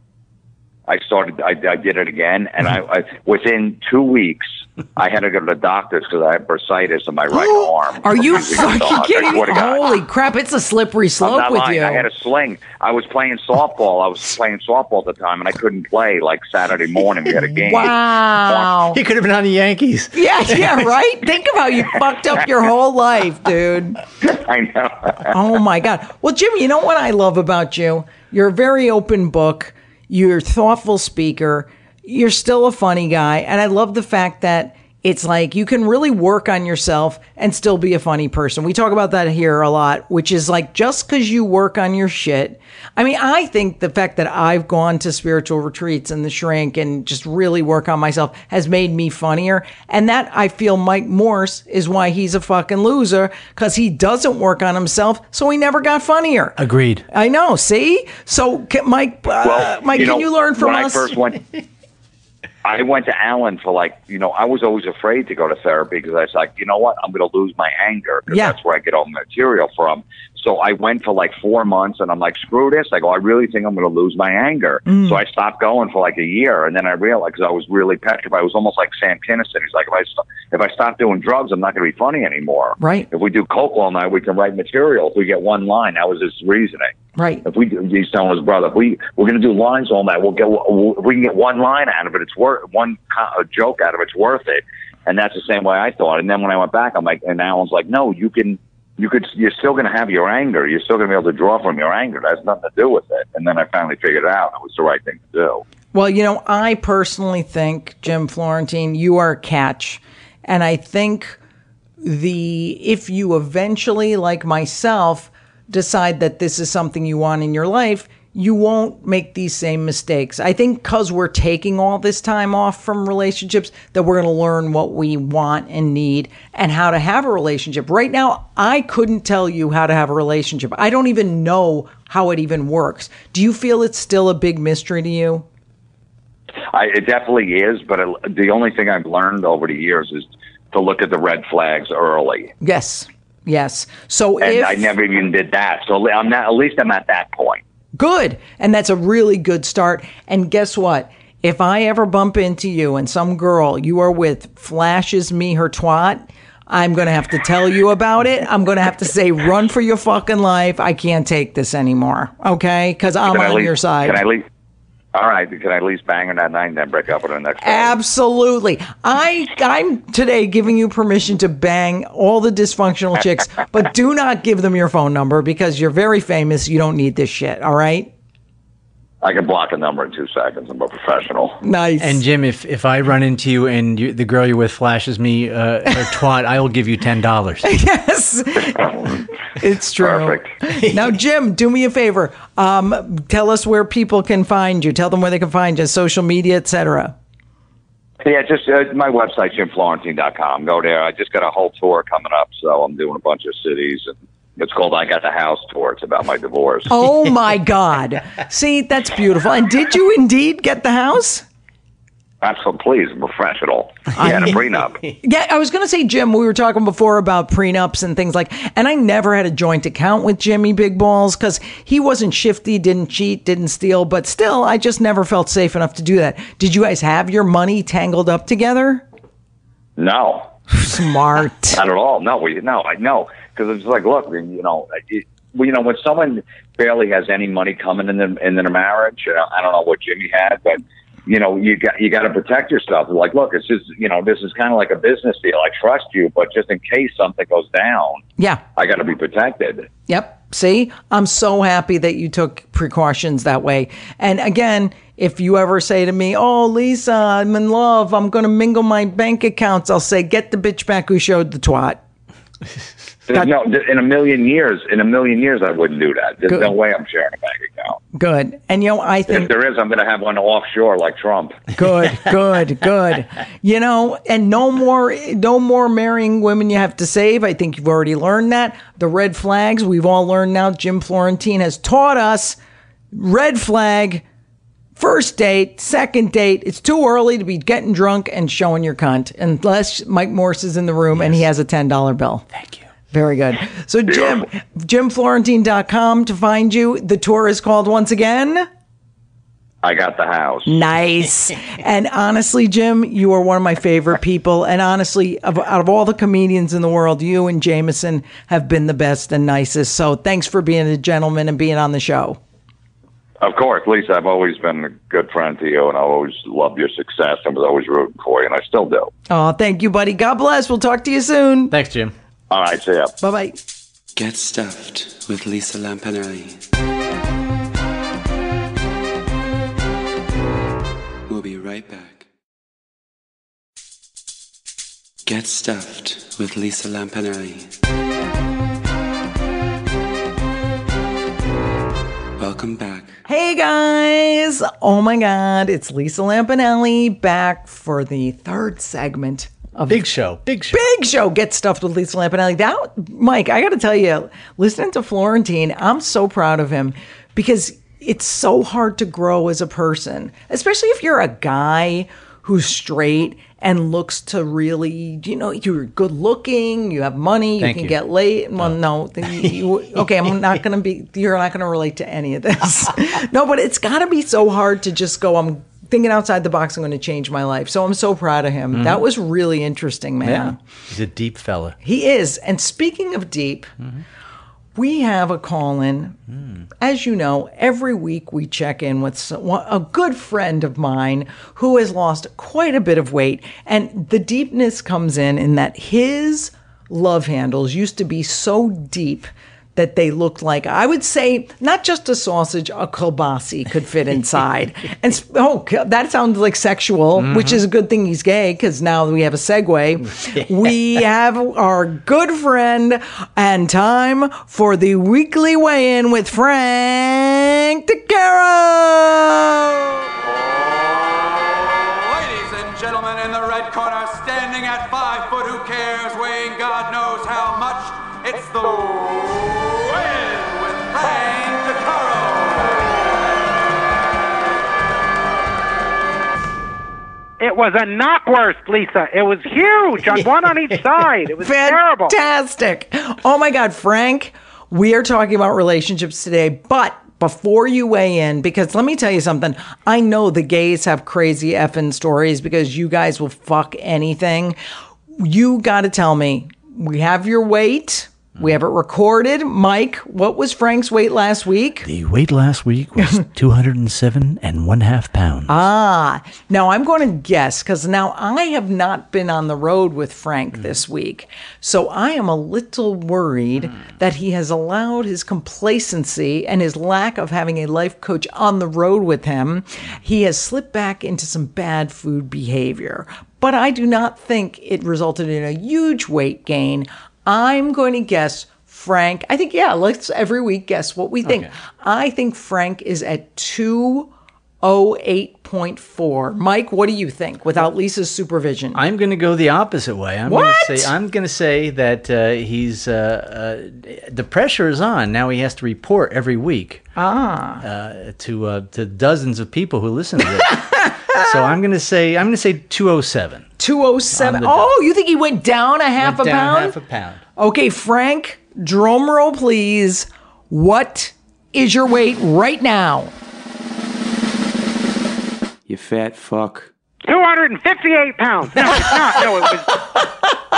Speaker 5: I started, I, I did it again. And I, I, within two weeks, I had to go to the doctors because I had bursitis in my right arm.
Speaker 1: Are you fucking kidding me? Holy crap, it's a slippery slope with
Speaker 5: lying.
Speaker 1: you.
Speaker 5: I had a sling. I was playing softball. I was playing softball at the time, and I couldn't play like Saturday morning. We had a game.
Speaker 1: Wow.
Speaker 4: He could have been on the Yankees.
Speaker 1: Yeah, yeah, right? Think about you fucked up your whole life, dude.
Speaker 5: I know.
Speaker 1: Oh, my God. Well, Jim, you know what I love about you? You're a very open book. You're a thoughtful speaker. You're still a funny guy. And I love the fact that it's like you can really work on yourself and still be a funny person. We talk about that here a lot, which is like just because you work on your shit. I mean, I think the fact that I've gone to spiritual retreats and the shrink and just really work on myself has made me funnier. And that I feel Mike Morse is why he's a fucking loser, because he doesn't work on himself. So he never got funnier.
Speaker 4: Agreed.
Speaker 1: I know. See? So can, Mike, uh,
Speaker 5: well,
Speaker 1: Mike,
Speaker 5: you
Speaker 1: can
Speaker 5: know,
Speaker 1: you learn from
Speaker 5: when
Speaker 1: us?
Speaker 5: I first went, I went to Alan for like, you know, I was always afraid to go to therapy because I was like, you know what, I'm going to lose my anger because
Speaker 1: Yeah.
Speaker 5: that's where I get all the material from. So I went for like four months and I'm like, screw this. I go, I really think I'm going to lose my anger.
Speaker 1: Mm.
Speaker 5: So I stopped going for like a year. And then I realized, because I was really petrified. I was almost like Sam Kinison. He's like, if I, st- if I stop doing drugs, I'm not going to be funny anymore.
Speaker 1: Right.
Speaker 5: If we do coke all night, we can write material. If we get one line, that was his reasoning.
Speaker 1: Right.
Speaker 5: If we do, he's telling his brother, if we we're going to do lines all night, we'll get we'll, if we can get one line out of it. It's worth one co- a joke out of it, it's worth it. And that's the same way I thought. And then when I went back, I'm like, and Alan's like, no, you can you could, you're still going to have your anger. You're still going to be able to draw from your anger. That has nothing to do with it. And then I finally figured it out. It was the right thing to do.
Speaker 1: Well, you know, I personally think, Jim Florentine, you are a catch. And I think the if you eventually, like myself, decide that this is something you want in your life, you won't make these same mistakes. I think because we're taking all this time off from relationships, that we're going to learn what we want and need and how to have a relationship. Right now, I couldn't tell you how to have a relationship. I don't even know how it even works. Do you feel it's still a big mystery to you?
Speaker 5: I, it definitely is, but it, the only thing I've learned over the years is to look at the red flags early.
Speaker 1: Yes, yes. So
Speaker 5: and
Speaker 1: if
Speaker 5: I never even did that, so I'm not. At least I'm at that point.
Speaker 1: Good. And that's a really good start. And guess what? If I ever bump into you and some girl you are with flashes me her twat, I'm going to have to tell you about it. I'm going to have to say, run for your fucking life. I can't take this anymore. Okay? Because I'm
Speaker 5: Can I
Speaker 1: on
Speaker 5: least,
Speaker 1: your side.
Speaker 5: Can I least? All right. Can I at least bang her that night and then break up with her next day?
Speaker 1: Absolutely. I, I'm today giving you permission to bang all the dysfunctional chicks, but do not give them your phone number because you're very famous. You don't need this shit. All right?
Speaker 5: I can block a number in two seconds. I'm a professional.
Speaker 1: Nice.
Speaker 4: And Jim, if, if I run into you and you, the girl you're with flashes me uh, her twat, I will give you ten dollars.
Speaker 1: Yes, it's true.
Speaker 5: Perfect.
Speaker 1: Now, Jim, do me a favor. Um, tell us where people can find you. Tell them where they can find you, social media, et cetera.
Speaker 5: Yeah, just uh, my website, jim florentine dot com. Go there. I just got a whole tour coming up, so I'm doing a bunch of cities. And it's called I Got the House Tour. It's about my divorce.
Speaker 1: Oh, my God. See, that's beautiful. And did you indeed get the house?
Speaker 5: Absolutely, please, I'm professional. He had a prenup.
Speaker 1: Yeah, I was going to say, Jim, we were talking before about prenups and things like, and I never had a joint account with Jimmy Big Balls because he wasn't shifty, didn't cheat, didn't steal, but still, I just never felt safe enough to do that. Did you guys have your money tangled up together?
Speaker 5: No.
Speaker 1: Smart.
Speaker 5: Not at all. No, we, no, I know. Because it's like, look, you know, it, well, you know, when someone barely has any money coming in the, in their marriage, you know, I don't know what Jimmy had, but you know, you got you got to protect yourself. Like, look, it's just, you know, this is kind of like a business deal. I trust you, but just in case something goes down,
Speaker 1: yeah,
Speaker 5: I got to be protected.
Speaker 1: Yep. See, I'm so happy that you took precautions that way. And again, if you ever say to me, "Oh, Lisa, I'm in love. I'm going to mingle my bank accounts," I'll say, "Get the bitch back who showed the twat."
Speaker 5: No, in a million years, in a million years, I wouldn't do that. There's
Speaker 1: Good.
Speaker 5: no way I'm sharing a bank account.
Speaker 1: Good. And, you know, I think...
Speaker 5: If there is, I'm going to have one offshore like Trump.
Speaker 1: Good, good, good. You know, and no more, no more marrying women you have to save. I think you've already learned that. The red flags, we've all learned now. Jim Florentine has taught us red flag, first date, second date. It's too early to be getting drunk and showing your cunt, unless Mike Morse is in the room yes. and he has a ten dollar bill.
Speaker 4: Thank you.
Speaker 1: Very good. So, Jim, jim florentine dot com to find you. The tour is called once again...
Speaker 5: I Got the House.
Speaker 1: Nice. And honestly, Jim, you are one of my favorite people. And honestly, of, out of all the comedians in the world, you and Jameson have been the best and nicest. So thanks for being a gentleman and being on the show.
Speaker 5: Of course, Lisa, I've always been a good friend to you, and I always loved your success and was always rooting for you, and I still do.
Speaker 1: Oh, thank you, buddy. God bless. We'll talk to you soon.
Speaker 4: Thanks, Jim.
Speaker 5: All right, see ya.
Speaker 1: Bye-bye.
Speaker 3: Get Stuffed with Lisa Lampanelli. We'll be right back. Get Stuffed with Lisa Lampanelli. Welcome back.
Speaker 1: Hey guys! Oh my God, it's Lisa Lampanelli back for the third segment of
Speaker 4: Big show, big show.
Speaker 1: Big show. Get Stuffed with Lisa Lampanelli. That, Mike, I got to tell you, listening to Florentine, I'm so proud of him because it's so hard to grow as a person, especially if you're a guy who's straight and looks to really, you know, you're good looking, you have money, you
Speaker 4: Thank
Speaker 1: can
Speaker 4: you.
Speaker 1: get laid. Well, no, you, you, okay, I'm not going to be, you're not going to relate to any of this. No, but it's got to be so hard to just go, I'm thinking outside the box, I'm going to change my life. So I'm so proud of him. Mm-hmm. That was really interesting, man.
Speaker 4: Yeah, he's a deep fella.
Speaker 1: He is. And speaking of deep, mm-hmm. we have a call-in. Mm. As you know, every week we check in with some, a good friend of mine who has lost quite a bit of weight. And the deepness comes in in that his love handles used to be so deep that they looked like, I would say, not just a sausage, a kielbasa could fit inside. And sp- oh, that sounds like sexual, mm-hmm. which is a good thing he's gay, because now we have a segue. We have our good friend and time for the weekly weigh-in with Frank DeCaro.
Speaker 6: Ladies and gentlemen, in the red corner, standing at five foot, who cares, weighing God knows how much, it's the
Speaker 7: It was a knockwurst, Lisa. It was huge on one on each side. It was terrible.
Speaker 1: Fantastic. Oh, my God, Frank, we are talking about relationships today, but before you weigh in, because let me tell you something. I know the gays have crazy effing stories because you guys will fuck anything. You got to tell me, we have your weight. We have it recorded. Mike, what was Frank's weight last week?
Speaker 4: The weight last week was two hundred seven and one half pounds.
Speaker 1: Ah, now I'm going to guess, because now I have not been on the road with Frank mm. this week. So I am a little worried mm. that he has allowed his complacency and his lack of having a life coach on the road with him. He has slipped back into some bad food behavior. But I do not think it resulted in a huge weight gain. I'm going to guess Frank. I think, yeah, let's every week guess what we think. Okay. I think Frank is at two oh eight point four. Mike, what do you think without Lisa's supervision?
Speaker 4: I'm going to go the opposite way. I'm
Speaker 1: what?
Speaker 4: Going to say, I'm going to say that uh, he's, uh, uh, the pressure is on. Now he has to report every week
Speaker 1: ah.
Speaker 4: uh, to uh, to dozens of people who listen to this. So I'm going to say, I'm going to say two oh seven.
Speaker 1: two oh seven. Oh, you think he went down a half
Speaker 4: went
Speaker 1: a
Speaker 4: down
Speaker 1: pound?
Speaker 4: half a pound.
Speaker 1: Okay, Frank, drum roll, please. What is your weight right now?
Speaker 3: You fat fuck.
Speaker 7: two hundred fifty-eight pounds. No, it's not. No, it was...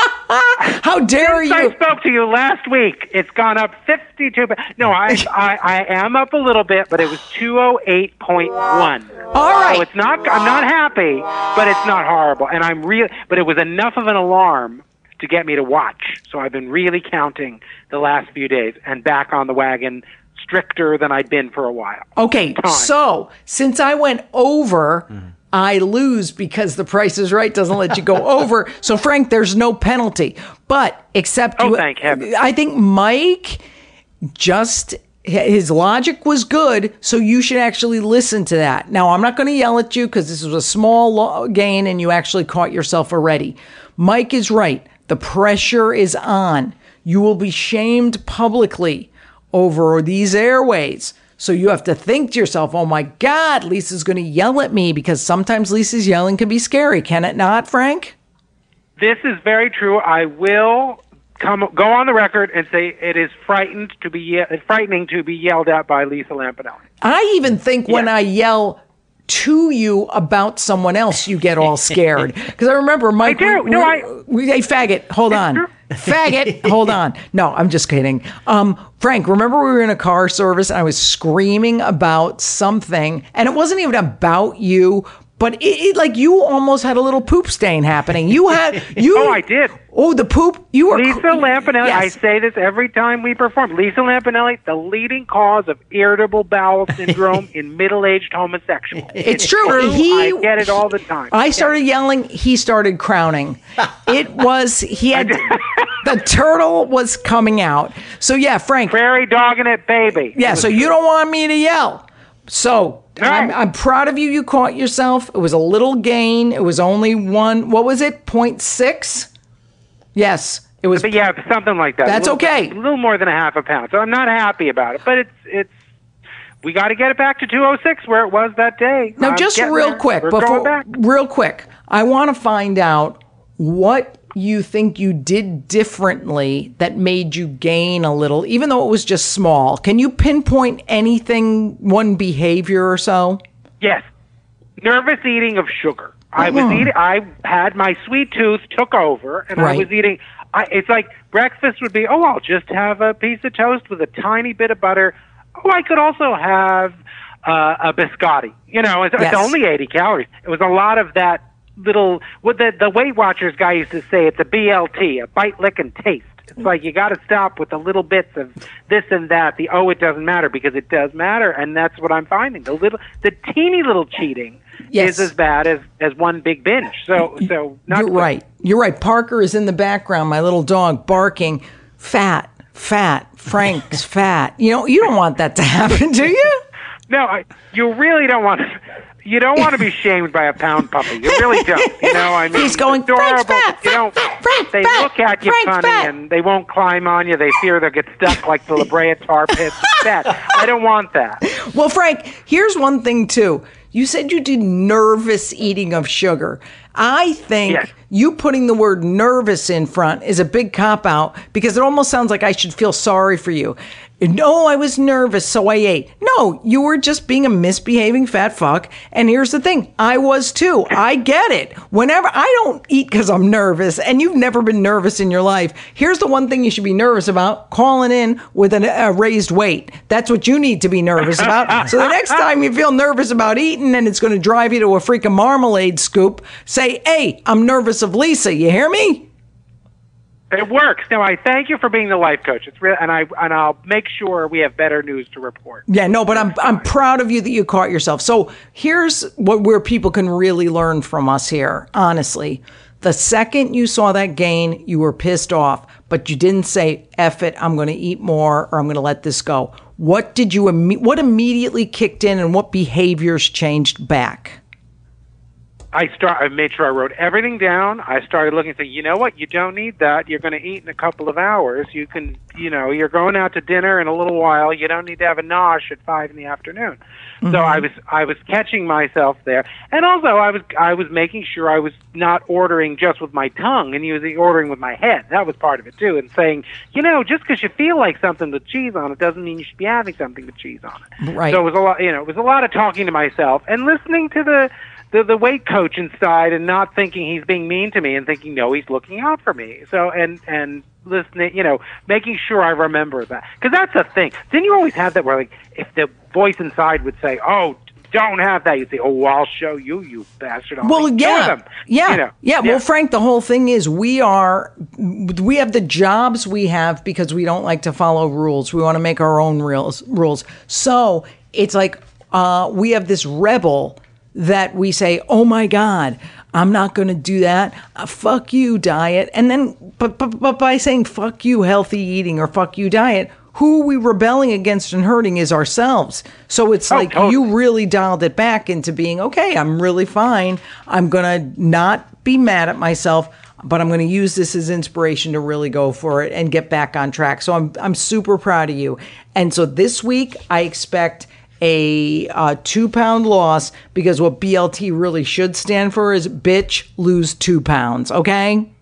Speaker 1: How dare
Speaker 7: Since
Speaker 1: you?
Speaker 7: I spoke to you last week. It's gone up fifty-two. No, I, I I am up a little bit, but it was two oh eight point one.
Speaker 1: All right.
Speaker 7: So it's not. I'm not happy, but it's not horrible. And I'm real. But it was enough of an alarm to get me to watch. So I've been really counting the last few days and back on the wagon, stricter than I'd been for a while.
Speaker 1: Okay,
Speaker 7: Time.
Speaker 1: So since I went over. Mm. I lose because the Price is Right doesn't let you go over. So, Frank, there's no penalty. But except
Speaker 7: oh,
Speaker 1: you,
Speaker 7: thank heaven.
Speaker 1: I think Mike just, his logic was good, so you should actually listen to that. Now, I'm not going to yell at you because this was a small gain and you actually caught yourself already. Mike is right. The pressure is on. You will be shamed publicly over these airways. So you have to think to yourself, oh my God, Lisa's going to yell at me, because sometimes Lisa's yelling can be scary. Can it not, Frank?
Speaker 7: This is very true. I will come go on the record and say it is frightened to be ye- frightening to be yelled at by Lisa Lampanelli.
Speaker 1: I even think yes. when I yell to you about someone else, you get all scared. Because I remember Mike.
Speaker 7: I do.
Speaker 1: We,
Speaker 7: no,
Speaker 1: we,
Speaker 7: I.
Speaker 1: We, hey, faggot, hold on. Faggot, hold on. No, I'm just kidding. Um, Frank, remember we were in a car service and I was screaming about something, and it wasn't even about you, but it, it like you almost had a little poop stain happening. You had you.
Speaker 7: Oh, I did.
Speaker 1: Oh, the poop. You were
Speaker 7: Lisa Lampanelli.
Speaker 1: Yes.
Speaker 7: I say this every time we perform. Lisa Lampanelli, the leading cause of irritable bowel syndrome in middle-aged homosexuals.
Speaker 1: It's,
Speaker 7: it's
Speaker 1: true.
Speaker 7: true.
Speaker 1: He,
Speaker 7: I get it all the time.
Speaker 1: I started yelling. He started crowning. It was he had the turtle was coming out. So yeah, Frank.
Speaker 7: Prairie dogging it, baby.
Speaker 1: Yeah. So you don't want me to yell. So
Speaker 7: no.
Speaker 1: I'm, I'm proud of you. You caught yourself. It was a little gain. It was only one. What was it? zero point six. Yes, it was.
Speaker 7: But yeah, something like that.
Speaker 1: That's
Speaker 7: a little,
Speaker 1: okay.
Speaker 7: A little more than a half a pound. So I'm not happy about it, but it's it's. We got to get it back to two oh six where it was that day.
Speaker 1: Now,
Speaker 7: I'm
Speaker 1: just real
Speaker 7: there.
Speaker 1: quick,
Speaker 7: We're
Speaker 1: before,
Speaker 7: going back.
Speaker 1: real quick, I want to find out what you think you did differently that made you gain a little, even though it was just small. Can you pinpoint anything, one behavior or so?
Speaker 7: Yes, nervous eating of sugar. I was
Speaker 1: Oh.
Speaker 7: eating. I had my sweet tooth took over, and
Speaker 1: Right.
Speaker 7: I was eating. I, it's like breakfast would be. Oh, I'll just have a piece of toast with a tiny bit of butter. Oh, I could also have uh, a biscotti. You know, it's,
Speaker 1: Yes.
Speaker 7: it's only eighty calories. It was a lot of that little, what the, the Weight Watchers guy used to say, it's a B L T, a bite, lick, and taste. It's like you got to stop with the little bits of this and that, the oh, it doesn't matter, because it does matter, and that's what I'm finding. The little, the teeny little cheating
Speaker 1: Yes.
Speaker 7: is as bad as, as one big binge. So, so not
Speaker 1: You're
Speaker 7: good.
Speaker 1: right. You're right. Parker is in the background, my little dog, barking, fat, fat, Frank's fat. You know, you don't want that to happen, do you?
Speaker 7: No, I, you really don't want to. You don't want to be shamed by a pound puppy. You really don't. You know, I mean,
Speaker 1: He's going,
Speaker 7: it's adorable,
Speaker 1: Frank's fat,
Speaker 7: but you don't.
Speaker 1: fat, Frank,
Speaker 7: they
Speaker 1: fat,
Speaker 7: look at you
Speaker 1: Frank's
Speaker 7: funny,
Speaker 1: fat.
Speaker 7: and they won't climb on you. They fear they'll get stuck like the La Brea tar pits. It's bad. I don't want that.
Speaker 1: Well, Frank, here's one thing, too. You said you did nervous eating of sugar. I think
Speaker 7: Yes.
Speaker 1: you putting the word nervous in front is a big cop-out because it almost sounds like I should feel sorry for you. No, I was nervous, so I ate. No, you were just being a misbehaving fat fuck. And here's the thing. I was too. I get it. Whenever I don't eat because I'm nervous, and you've never been nervous in your life, here's the one thing you should be nervous about, calling in with an, a raised weight. That's what you need to be nervous about. So the next time you feel nervous about eating and it's going to drive you to a freaking marmalade scoop, say, hey, I'm nervous of Lisa. You hear me?
Speaker 7: It works. No, I thank you for being the life coach. It's real, and I and I'll make sure we have better news to report.
Speaker 1: Yeah, no, but I'm I'm proud of you that you caught yourself. So here's what where people can really learn from us here. Honestly, the second you saw that gain, you were pissed off, but you didn't say "F it, I'm going to eat more" or "I'm going to let this go." What did you imme- what immediately kicked in, and what behaviors changed back?
Speaker 7: I start. I made sure I wrote everything down. I started looking and saying, you know what? You don't need that. You're going to eat in a couple of hours. You can, you know, you're going out to dinner in a little while. You don't need to have a nosh at five in the afternoon. Mm-hmm. So I was, I was catching myself there, and also I was, I was making sure I was not ordering just with my tongue and using ordering with my head. That was part of it too, and saying, you know, just because you feel like something with cheese on it doesn't mean you should be having something with cheese on it.
Speaker 1: Right.
Speaker 7: So it was a lot, you know, it was a lot of talking to myself and listening to the. The, the weight coach inside, and not thinking he's being mean to me, and thinking, no, he's looking out for me. So, and, and listening, you know, making sure I remember that. Because that's the thing. Didn't you always have that where, like, if the voice inside would say, oh, don't have that, you'd say, oh, well, I'll show you, you bastard. I'll
Speaker 1: Well,
Speaker 7: make
Speaker 1: yeah,
Speaker 7: them.
Speaker 1: yeah,
Speaker 7: You know,
Speaker 1: yeah. Well, Frank, the whole thing is we are, we have the jobs we have because we don't like to follow rules. We want to make our own rules. Rules. So it's like uh, we have this rebel that we say, oh my God, I'm not going to do that. Uh, fuck you, diet. And then, but, but, but by saying fuck you, healthy eating, or fuck you, diet, who are we rebelling against and hurting is ourselves. So it's
Speaker 7: Oh,
Speaker 1: like
Speaker 7: totally.
Speaker 1: you really dialed it back into being, okay, I'm really fine. I'm going to not be mad at myself, but I'm going to use this as inspiration to really go for it and get back on track. So I'm, I'm super proud of you. And so this week I expect a uh, two pound loss, because what B L T really should stand for is bitch, lose two pounds. Okay.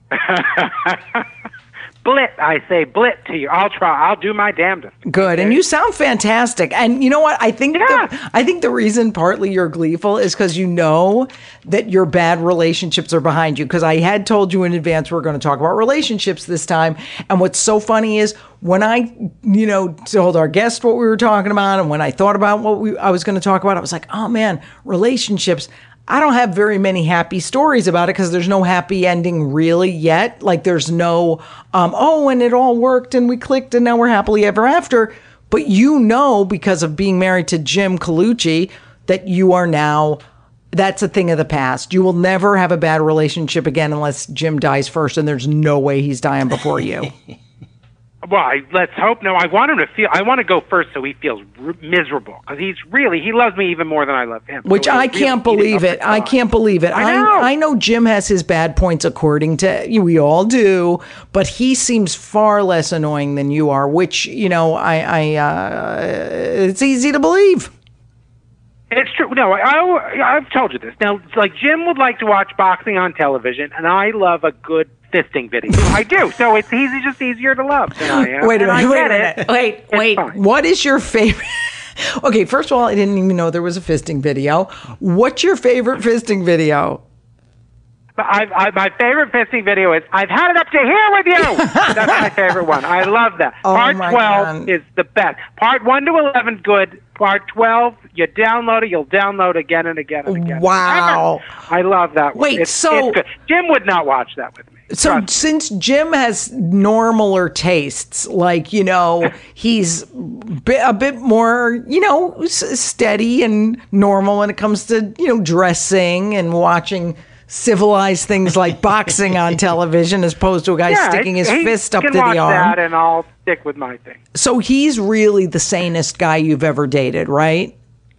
Speaker 7: Blit, I say blit to you. I'll try. I'll do my damnedest.
Speaker 1: Good. And you sound fantastic. And you know what? I think
Speaker 7: Yeah.
Speaker 1: the, I think the reason partly you're gleeful is because you know that your bad relationships are behind you. Because I had told you in advance we're going to talk about relationships this time. And what's so funny is when I, you know, told our guest what we were talking about, and when I thought about what we I was going to talk about, I was like, oh man, relationships. I don't have very many happy stories about it because there's no happy ending really yet. Like there's no, um, oh, and it all worked and we clicked and now we're happily ever after. But you know, because of being married to Jim Colucci, that you are now, that's a thing of the past. You will never have a bad relationship again unless Jim dies first, and there's no way he's dying before you.
Speaker 7: Well, I, let's hope. No, I want him to feel. I want to go first so he feels r- miserable, because he's really he loves me even more than I love him.
Speaker 1: Which
Speaker 7: So
Speaker 1: I
Speaker 7: he's
Speaker 1: can't
Speaker 7: really
Speaker 1: believe
Speaker 7: eating
Speaker 1: it.
Speaker 7: up the
Speaker 1: I
Speaker 7: time.
Speaker 1: can't believe it.
Speaker 7: I know.
Speaker 1: I, I know Jim has his bad points, according to you. We all do, but he seems far less annoying than you are. Which you know, I, I uh, it's easy to believe.
Speaker 7: It's true. No, I, I, I've told you this. Now, it's like Jim would like to watch boxing on television, and I love a good fisting video. I do. So it's easy, just easier to love than I am.
Speaker 1: Wait a
Speaker 7: And I
Speaker 1: minute. Wait a
Speaker 7: get
Speaker 1: minute.
Speaker 7: it.
Speaker 1: Wait.
Speaker 7: It's
Speaker 1: Wait.
Speaker 7: fine.
Speaker 1: What is your favorite? Okay, first of all, I didn't even know there was a fisting video. What's your favorite fisting video?
Speaker 7: I, I, my favorite fisting video is "I've had it up to here with you." That's my favorite one. I love that.
Speaker 1: Oh,
Speaker 7: Part
Speaker 1: my
Speaker 7: twelve
Speaker 1: God.
Speaker 7: is the best. Part one to eleven, good. Part twelve, you download it. You'll download again and again and again.
Speaker 1: Wow.
Speaker 7: I love that one.
Speaker 1: Wait,
Speaker 7: It's,
Speaker 1: so-
Speaker 7: it's good. Jim would not watch that with me.
Speaker 1: So
Speaker 7: Trust me.
Speaker 1: since Jim has normaler tastes, like, you know, he's bi- a bit more, you know, s- steady and normal when it comes to, you know, dressing and watching civilized things like boxing on television as opposed to a guy
Speaker 7: Yeah,
Speaker 1: sticking his
Speaker 7: he
Speaker 1: fist up
Speaker 7: can
Speaker 1: to
Speaker 7: watch
Speaker 1: the arm.
Speaker 7: that, and I'll stick with my thing.
Speaker 1: So he's really the sanest guy you've ever dated, right?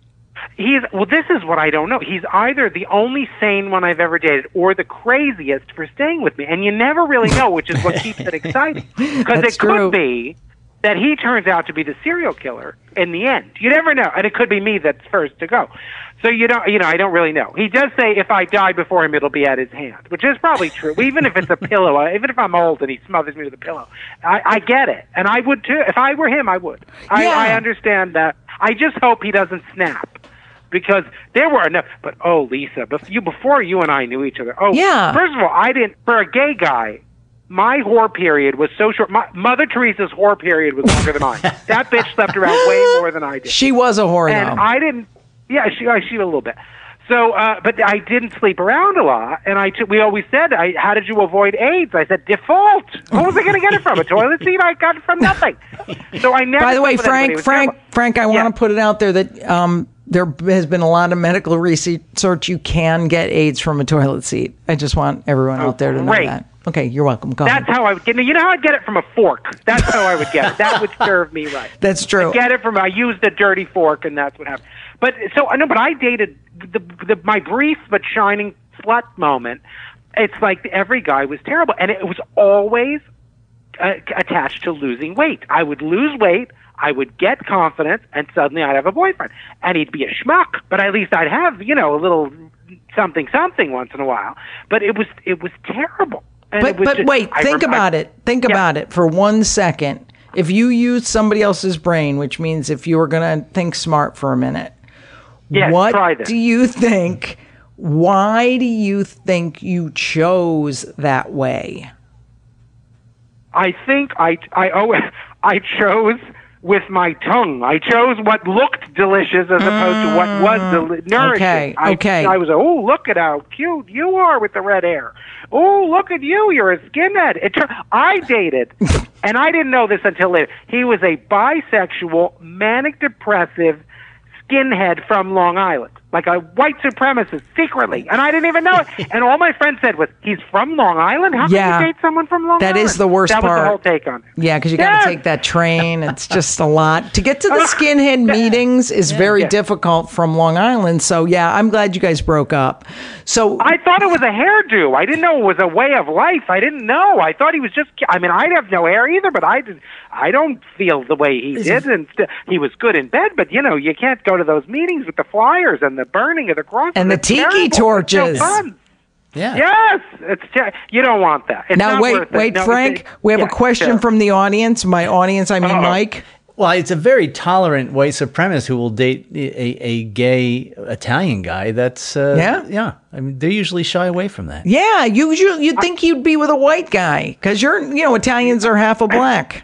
Speaker 7: He's well. This is what I don't know. He's either the only sane one I've ever dated, or the craziest for staying with me, and you never really know, which is what keeps it exciting. Because
Speaker 1: That's
Speaker 7: it could
Speaker 1: true.
Speaker 7: be that he turns out to be the serial killer in the end. You never know, and it could be me that's first to go. So you don't, you know, I don't really know. He does say if I die before him, it'll be at his hand, which is probably true. Even if it's a pillow, uh, even if I'm old and he smothers me with a pillow, I, I get it, and I would too. If I were him, I would. I,
Speaker 1: Yeah.
Speaker 7: I understand that. I just hope he doesn't snap. Because there were enough, but oh, Lisa, bef- you before you and I knew each other. Oh,
Speaker 1: Yeah.
Speaker 7: First of all, I didn't. For a gay guy, my whore period was so short. My, Mother Teresa's whore period was longer than mine. That bitch slept around way more than I did.
Speaker 1: She was a whore,
Speaker 7: and
Speaker 1: though.
Speaker 7: I didn't. Yeah, she she a little bit. So, uh, but I didn't sleep around a lot, and I t- we always said, I, "How did you avoid AIDS?" I said, "Default." Who was I going to get it from? A toilet seat? I got it from nothing. So I never.
Speaker 1: By the way,
Speaker 7: slept with anybody.
Speaker 1: Frank,
Speaker 7: It was
Speaker 1: Frank,
Speaker 7: terrible.
Speaker 1: Frank, I
Speaker 7: Yeah.
Speaker 1: want to put it out there that um, there has been a lot of medical research. You can get AIDS from a toilet seat. I just want everyone out there to know
Speaker 7: great.
Speaker 1: that. Okay, you're welcome. Go
Speaker 7: That's
Speaker 1: ahead.
Speaker 7: how I would get it. You know how I'd get it from a fork? That's how I would get it. That would serve me right.
Speaker 1: That's true.
Speaker 7: I get it from, I used a dirty fork, and that's what happened. But, so, I know, but I dated, the, the my brief but shining slut moment, it's like every guy was terrible. And it was always uh, attached to losing weight. I would lose weight, I would get confidence, and suddenly I'd have a boyfriend. And he'd be a schmuck, but at least I'd have, you know, a little something, something once in a while. But it was, it was terrible. And
Speaker 1: But
Speaker 7: it was
Speaker 1: but
Speaker 7: just-
Speaker 1: wait,
Speaker 7: I
Speaker 1: think
Speaker 7: rem- I-
Speaker 1: about it. Think
Speaker 7: Yeah.
Speaker 1: about it for one second. If you use somebody else's brain, which means if you were going to think smart for a minute,
Speaker 7: Yes,
Speaker 1: what
Speaker 7: try this.
Speaker 1: do you think? Why do you think you chose that way?
Speaker 7: I think I I oh I chose with my tongue. I chose what looked delicious as opposed to what was deli- nourishing.
Speaker 1: okay,
Speaker 7: I,
Speaker 1: okay.
Speaker 7: I was oh look at how cute you are with the red hair. Oh look at you, you're a skinhead. It tur- I dated, and I didn't know this until later. He was a bisexual, manic depressive skinhead from Long Island, like a white supremacist secretly, and I didn't even know it. And all my friends said was, "He's from Long Island? How
Speaker 1: Yeah.
Speaker 7: can you date someone from Long
Speaker 1: That
Speaker 7: Island?"
Speaker 1: is the worst
Speaker 7: that
Speaker 1: part.
Speaker 7: was the whole take on it.
Speaker 1: Yeah, because you got
Speaker 7: Yes.
Speaker 1: to take that train. It's just a lot. To get to the skinhead meetings is very
Speaker 7: Yeah.
Speaker 1: difficult from Long Island. So, yeah, I'm glad you guys broke up. So,
Speaker 7: I thought it was a hairdo. I didn't know it was a way of life. I didn't know. I thought he was just. I mean, I have no hair either, but I did. I don't feel the way he did, and st- he was good in bed. But you know, you can't go to those meetings with the flyers and the burning of the crosses
Speaker 1: And the
Speaker 7: It's
Speaker 1: tiki
Speaker 7: terrible. It's
Speaker 1: torches.
Speaker 7: no fun.
Speaker 4: Yeah.
Speaker 7: Yes, it's ter- you don't want that. It's
Speaker 1: now
Speaker 7: not
Speaker 1: wait,
Speaker 7: worth it.
Speaker 1: wait,
Speaker 7: No,
Speaker 1: Frank,
Speaker 7: it-
Speaker 1: we have
Speaker 7: yeah,
Speaker 1: a question
Speaker 7: sure.
Speaker 1: from the audience. My audience, I mean,
Speaker 7: Uh-oh.
Speaker 1: Mike.
Speaker 4: Well, it's a very tolerant white supremacist who will date a, a gay Italian guy. That's uh,
Speaker 1: Yeah?
Speaker 4: yeah. I mean, they usually shy away from that.
Speaker 1: Yeah, you you you'd think you'd be with a white guy because you're you know Italians are half a black.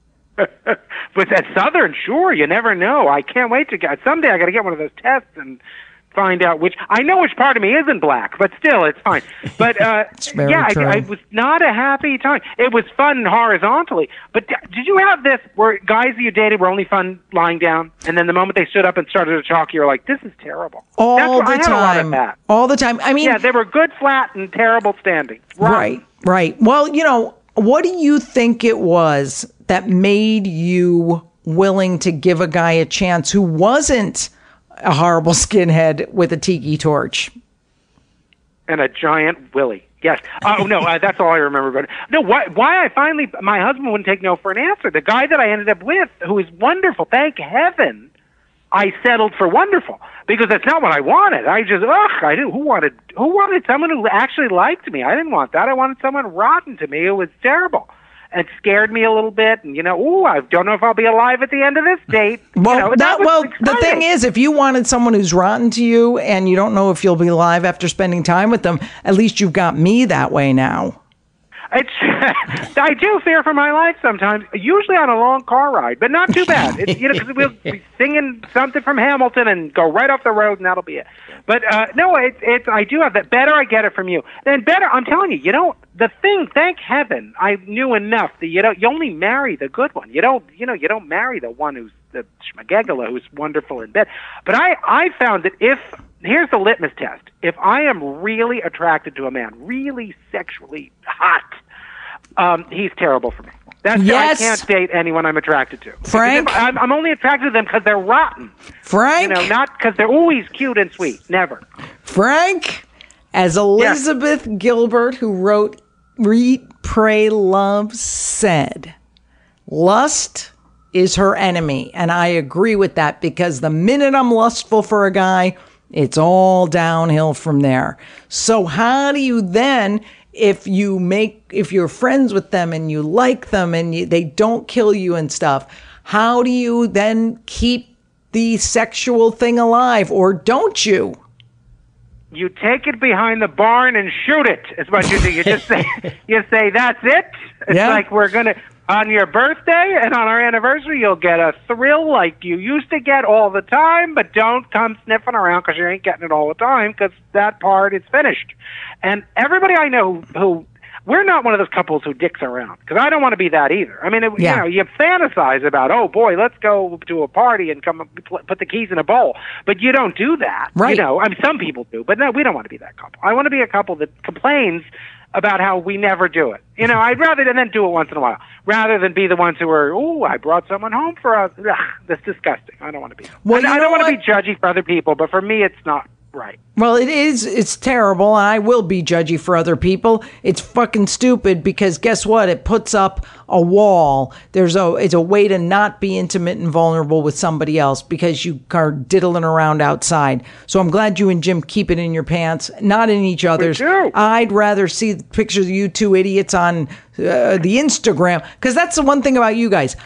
Speaker 7: But at Southern, sure, you never know. I can't wait to get. Someday I got to get one of those tests and find out which. I know which part of me isn't black, but still, it's fine. But uh,
Speaker 1: very
Speaker 7: yeah,
Speaker 1: true.
Speaker 7: I, I was not a happy time. It was fun horizontally, but d- did you have this where guys that you dated were only fun lying down, and then the moment they stood up and started to talk, you were like, "This is terrible."
Speaker 1: All
Speaker 7: That's what,
Speaker 1: the
Speaker 7: I had a lot of
Speaker 1: time,
Speaker 7: that.
Speaker 1: all the time. I mean,
Speaker 7: Yeah, they were good flat and terrible standing. Wrong.
Speaker 1: right, right. Well, you know, what do you think it was that made you willing to give a guy a chance who wasn't a horrible skinhead with a tiki torch?
Speaker 7: And a giant willy. Yes. Oh no, uh, that's all I remember. But no, why? Why I finally, my husband wouldn't take no for an answer. The guy that I ended up with, who is wonderful, thank heaven, I settled for wonderful because that's not what I wanted. I just, ugh, I didn't. Who wanted? Who wanted someone who actually liked me? I didn't want that. I wanted someone rotten to me who was terrible. and scared me a little bit. And, you know, ooh, I don't know if I'll be alive at the end of this date.
Speaker 1: Well,
Speaker 7: you know,
Speaker 1: that,
Speaker 7: that was
Speaker 1: well
Speaker 7: exciting.
Speaker 1: the thing is, if you wanted someone who's rotten to you and you don't know if you'll be alive after spending time with them, at least you've got me that way now.
Speaker 7: It's, I do fear for my life sometimes, usually on a long car ride, but not too bad. It's, you know, because we'll be singing something from Hamilton and go right off the road, and that'll be it. But uh, no, it's it's I do have that. Better I get it from you. Then better, I'm telling you, you don't. The thing, thank heaven, I knew enough that you don't. You only marry the good one. You don't. You know, you don't marry the one who's the schmagegala who's wonderful in bed. But I I found that if here's the litmus test. If I am really attracted to a man, really sexually hot, um, he's terrible for me. That's
Speaker 1: yes.
Speaker 7: I can't date anyone I'm attracted to.
Speaker 1: Frank?
Speaker 7: I'm, I'm only attracted to them because they're rotten.
Speaker 1: Frank?
Speaker 7: You know, not because they're always cute and sweet. Never.
Speaker 1: Frank, as Elizabeth yes. Gilbert, who wrote Eat, Pray, Love, said, lust is her enemy. And I agree with that, because the minute I'm lustful for a guy, it's all downhill from there. So how do you then, if you make, if you're friends with them and you like them and you, they don't kill you and stuff, how do you then keep the sexual thing alive, or don't you?
Speaker 7: You take it behind the barn and shoot it, is what you do. You just say, you say, that's it. It's
Speaker 1: yeah.
Speaker 7: like we're going to, on your birthday and on our anniversary, you'll get a thrill like you used to get all the time, but don't come sniffing around because you ain't getting it all the time, because that part is finished. And everybody I know who, who we're not one of those couples who dicks around, because I don't want to be that either. I mean, it,
Speaker 1: yeah.
Speaker 7: you know, you fantasize about, oh boy, let's go to a party and come put the keys in a bowl, but you don't do that.
Speaker 1: Right.
Speaker 7: You know, I mean, some people do, but no, we don't want to be that couple. I want to be a couple that complains about how we never do it. You know, I'd rather than do it once in a while, rather than be the ones who are, oh, I brought someone home for us. Ugh, that's disgusting. I don't want to be.
Speaker 1: Well,
Speaker 7: I, I don't
Speaker 1: what?
Speaker 7: want to be judgy for other people, but for me, it's not right.
Speaker 1: Well, it is. It's terrible, and I will be judgy for other people. It's fucking stupid, because guess what? It puts up a wall. There's a. It's a way to not be intimate and vulnerable with somebody else, because you are diddling around outside. So I'm glad you and Jim keep it in your pants, not in each other's.
Speaker 7: We do.
Speaker 1: I'd rather see pictures of you two idiots on uh, the Instagram, because that's the one thing about you guys.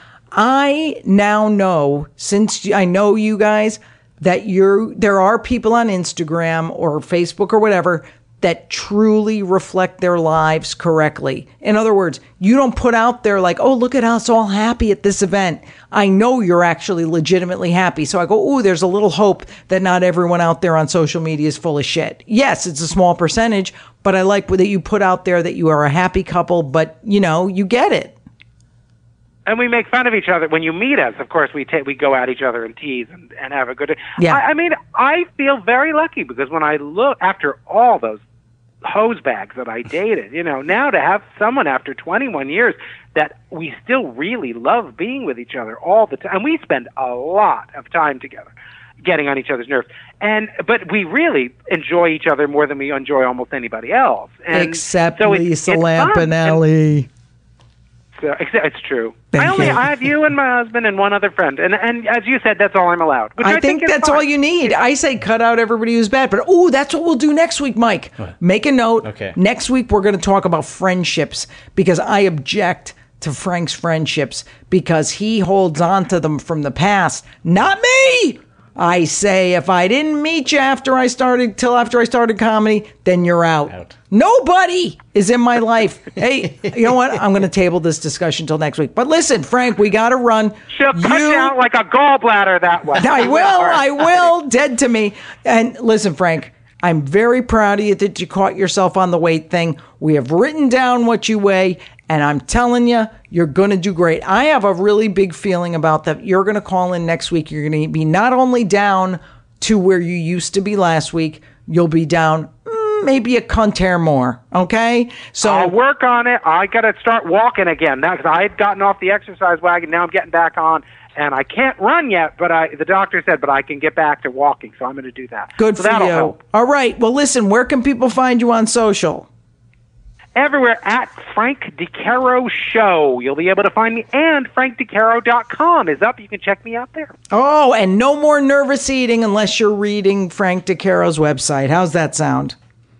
Speaker 1: I now know, since I know you guys, that you're, there are people on Instagram or Facebook or whatever that truly reflect their lives correctly. In other words, you don't put out there like, oh, look at us all happy at this event. I know you're actually legitimately happy. So I go, oh, there's a little hope that not everyone out there on social media is full of shit. Yes, it's a small percentage, but I like that you put out there that you are a happy couple, but you know, you get it.
Speaker 7: And we make fun of each other. When you meet us, of course, we take we go at each other and tease and, and have a good day.
Speaker 1: Yeah.
Speaker 7: I, I mean, I feel very lucky, because when I look, after all those hose bags that I dated, you know, now to have someone after twenty-one years that we still really love being with each other all the time. And we spend a lot of time together getting on each other's nerves. And but we really enjoy each other more than we enjoy almost anybody else. And
Speaker 1: Except
Speaker 7: so it's,
Speaker 1: Lisa
Speaker 7: it's
Speaker 1: Lampanelli.
Speaker 7: So, it's true.
Speaker 1: Thank
Speaker 7: I only
Speaker 1: you.
Speaker 7: I have you and my husband and one other friend, and and as you said, that's all I'm allowed. Which
Speaker 1: I,
Speaker 7: I
Speaker 1: think,
Speaker 7: think is
Speaker 1: that's
Speaker 7: fine.
Speaker 1: all you need. I say cut out everybody who's bad, but oh, that's what we'll do next week, Mike.
Speaker 4: What?
Speaker 1: Make a note.
Speaker 4: Okay.
Speaker 1: Next week we're going to talk about friendships, because I object to Frank's friendships because he holds on to them from the past. Not me. I say if I didn't meet you after I started, till after I started comedy, then you're out.
Speaker 4: Out.
Speaker 1: Nobody is in my life. Hey, you know what? I'm going to table this discussion till next week. But listen, Frank, we got to run.
Speaker 7: She'll cut you out like a gallbladder that way.
Speaker 1: I will. I will. Dead to me. And listen, Frank, I'm very proud of you that you caught yourself on the weight thing. We have written down what you weigh, and I'm telling you, you're going to do great. I have a really big feeling about that. You're going to call in next week. You're going to be not only down to where you used to be last week, you'll be down mm, maybe a cunt hair more. Okay? So
Speaker 7: I'll work on it. I got to start walking again now, because I had gotten off the exercise wagon. Now I'm getting back on. And I can't run yet, but I, the doctor said, but I can get back to walking, so I'm going to do that.
Speaker 1: Good
Speaker 7: so
Speaker 1: for
Speaker 7: that'll
Speaker 1: you.
Speaker 7: Help.
Speaker 1: All right. Well, listen, where can people find you on social?
Speaker 7: Everywhere at Frank DeCaro Show. You'll be able to find me, and frank decaro dot com is up. You can check me out there.
Speaker 1: Oh, and no more nervous eating unless you're reading Frank DeCaro's website. How's that sound?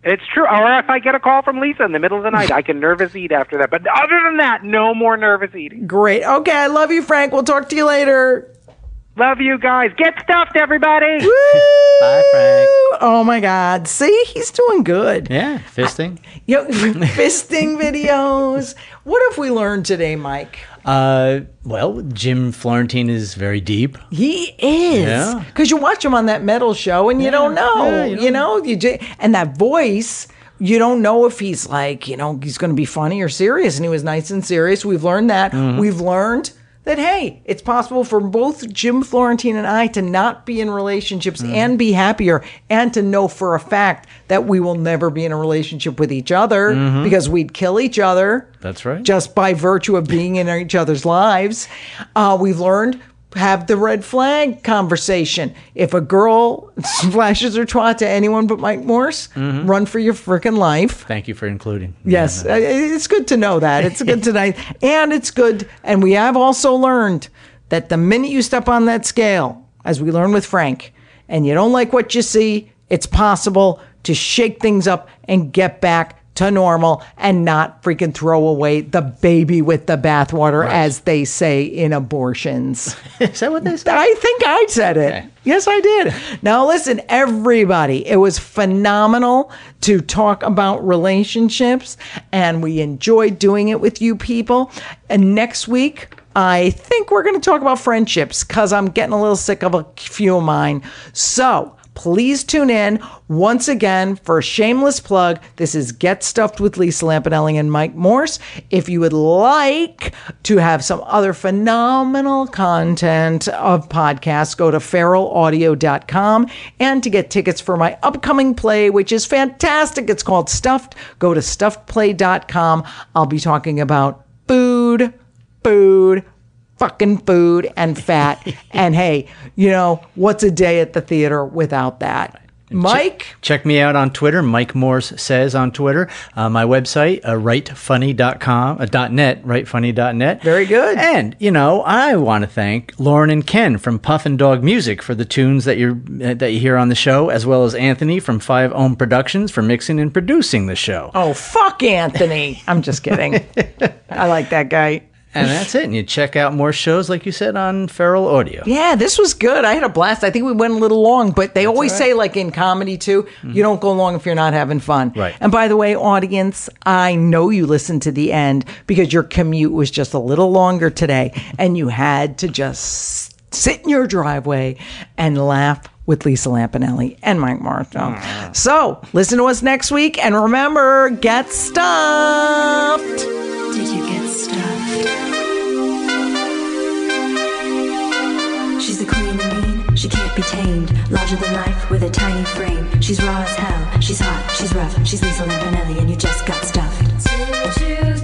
Speaker 7: It's true. Or if I get a call from Lisa in the middle of the night, I can nervous eat after that. But other than that, no more nervous eating.
Speaker 1: Great. Okay, I love you, Frank. We'll talk to you later.
Speaker 7: Love you guys. Get stuffed, everybody.
Speaker 1: Woo!
Speaker 4: Bye, Frank.
Speaker 1: Oh, my God. See, he's doing good.
Speaker 4: Yeah, fisting.
Speaker 1: Yo, fisting videos. What have we learned today, Mike?
Speaker 4: Uh, well, Jim Florentine is very deep.
Speaker 1: He is.
Speaker 4: Yeah.
Speaker 1: Because you watch him on that metal show and you
Speaker 4: Yeah.
Speaker 1: don't know.
Speaker 4: Yeah, you
Speaker 1: you,
Speaker 4: don't-
Speaker 1: know, you just, and that voice, you don't know if he's like, you know, he's going to be funny or serious. And he was nice and serious. We've learned that.
Speaker 4: Mm-hmm.
Speaker 1: We've learned that, hey, it's possible for both Jim Florentine and I to not be in relationships
Speaker 4: Mm.
Speaker 1: and be happier, and to know for a fact that we will never be in a relationship with each other
Speaker 4: Mm-hmm.
Speaker 1: because we'd kill each other.
Speaker 4: That's right.
Speaker 1: Just by virtue of being in each other's lives. Uh, we've learned, have the red flag conversation. If a girl flashes her twat to anyone but Mike Morse, run for your freaking life.
Speaker 4: Thank you for including.
Speaker 1: Yes,
Speaker 4: Yeah,
Speaker 1: uh, it's good to know that. It's good tonight. And it's good. And we have also learned that the minute you step on that scale, as we learned with Frank, and you don't like what you see, it's possible to shake things up and get back to normal and not freaking throw away the baby with the bathwater, as they say in abortions.
Speaker 4: Is that what they said?
Speaker 1: I think I said it.
Speaker 4: Okay.
Speaker 1: Yes, I did. Now, listen, everybody, it was phenomenal to talk about relationships, and we enjoyed doing it with you people. And next week, I think we're going to talk about friendships because I'm getting a little sick of a few of mine. So, please tune in once again for a shameless plug. This is Get Stuffed with Lisa Lampanelli and Mike Morse. If you would like to have some other phenomenal content of podcasts, go to feral audio dot com. And to get tickets for my upcoming play, which is fantastic, it's called Stuffed, go to stuffed play dot com. I'll be talking about food, food, fucking food and fat. And hey, you know, what's a day at the theater without that? Mike?
Speaker 4: Check me out on Twitter. Mike Morse Says on Twitter. Uh, my website, uh, write funny dot com, uh, dot net, write funny dot net.
Speaker 1: Very good.
Speaker 4: And, you know, I want to thank Lauren and Ken from Puffin Dog Music for the tunes that, you're, uh, that you hear on the show, as well as Anthony from Five Ohm Productions for mixing and producing the show.
Speaker 1: Oh, fuck Anthony. I'm just kidding. I like that guy.
Speaker 4: And that's it. And you check out more shows, like you said, on Feral Audio.
Speaker 1: Yeah, this was good. I had a blast. I think we went a little long, but they always say, like in comedy too, you don't go long if you're not having fun.
Speaker 4: Right.
Speaker 1: And by the way, audience, I know you listened to the end because your commute was just a little longer today, and you had to just sit in your driveway and laugh with Lisa Lampanelli and Mike Marshall.
Speaker 4: Mm.
Speaker 1: So listen to us next week, and remember, get stuffed.
Speaker 2: Did you get stuffed? She's the queen of mean, she can't be tamed. Larger than life with a tiny frame. She's raw as hell, she's hot, she's rough. She's Lisa Lampanelli and you just got stuffed. Did you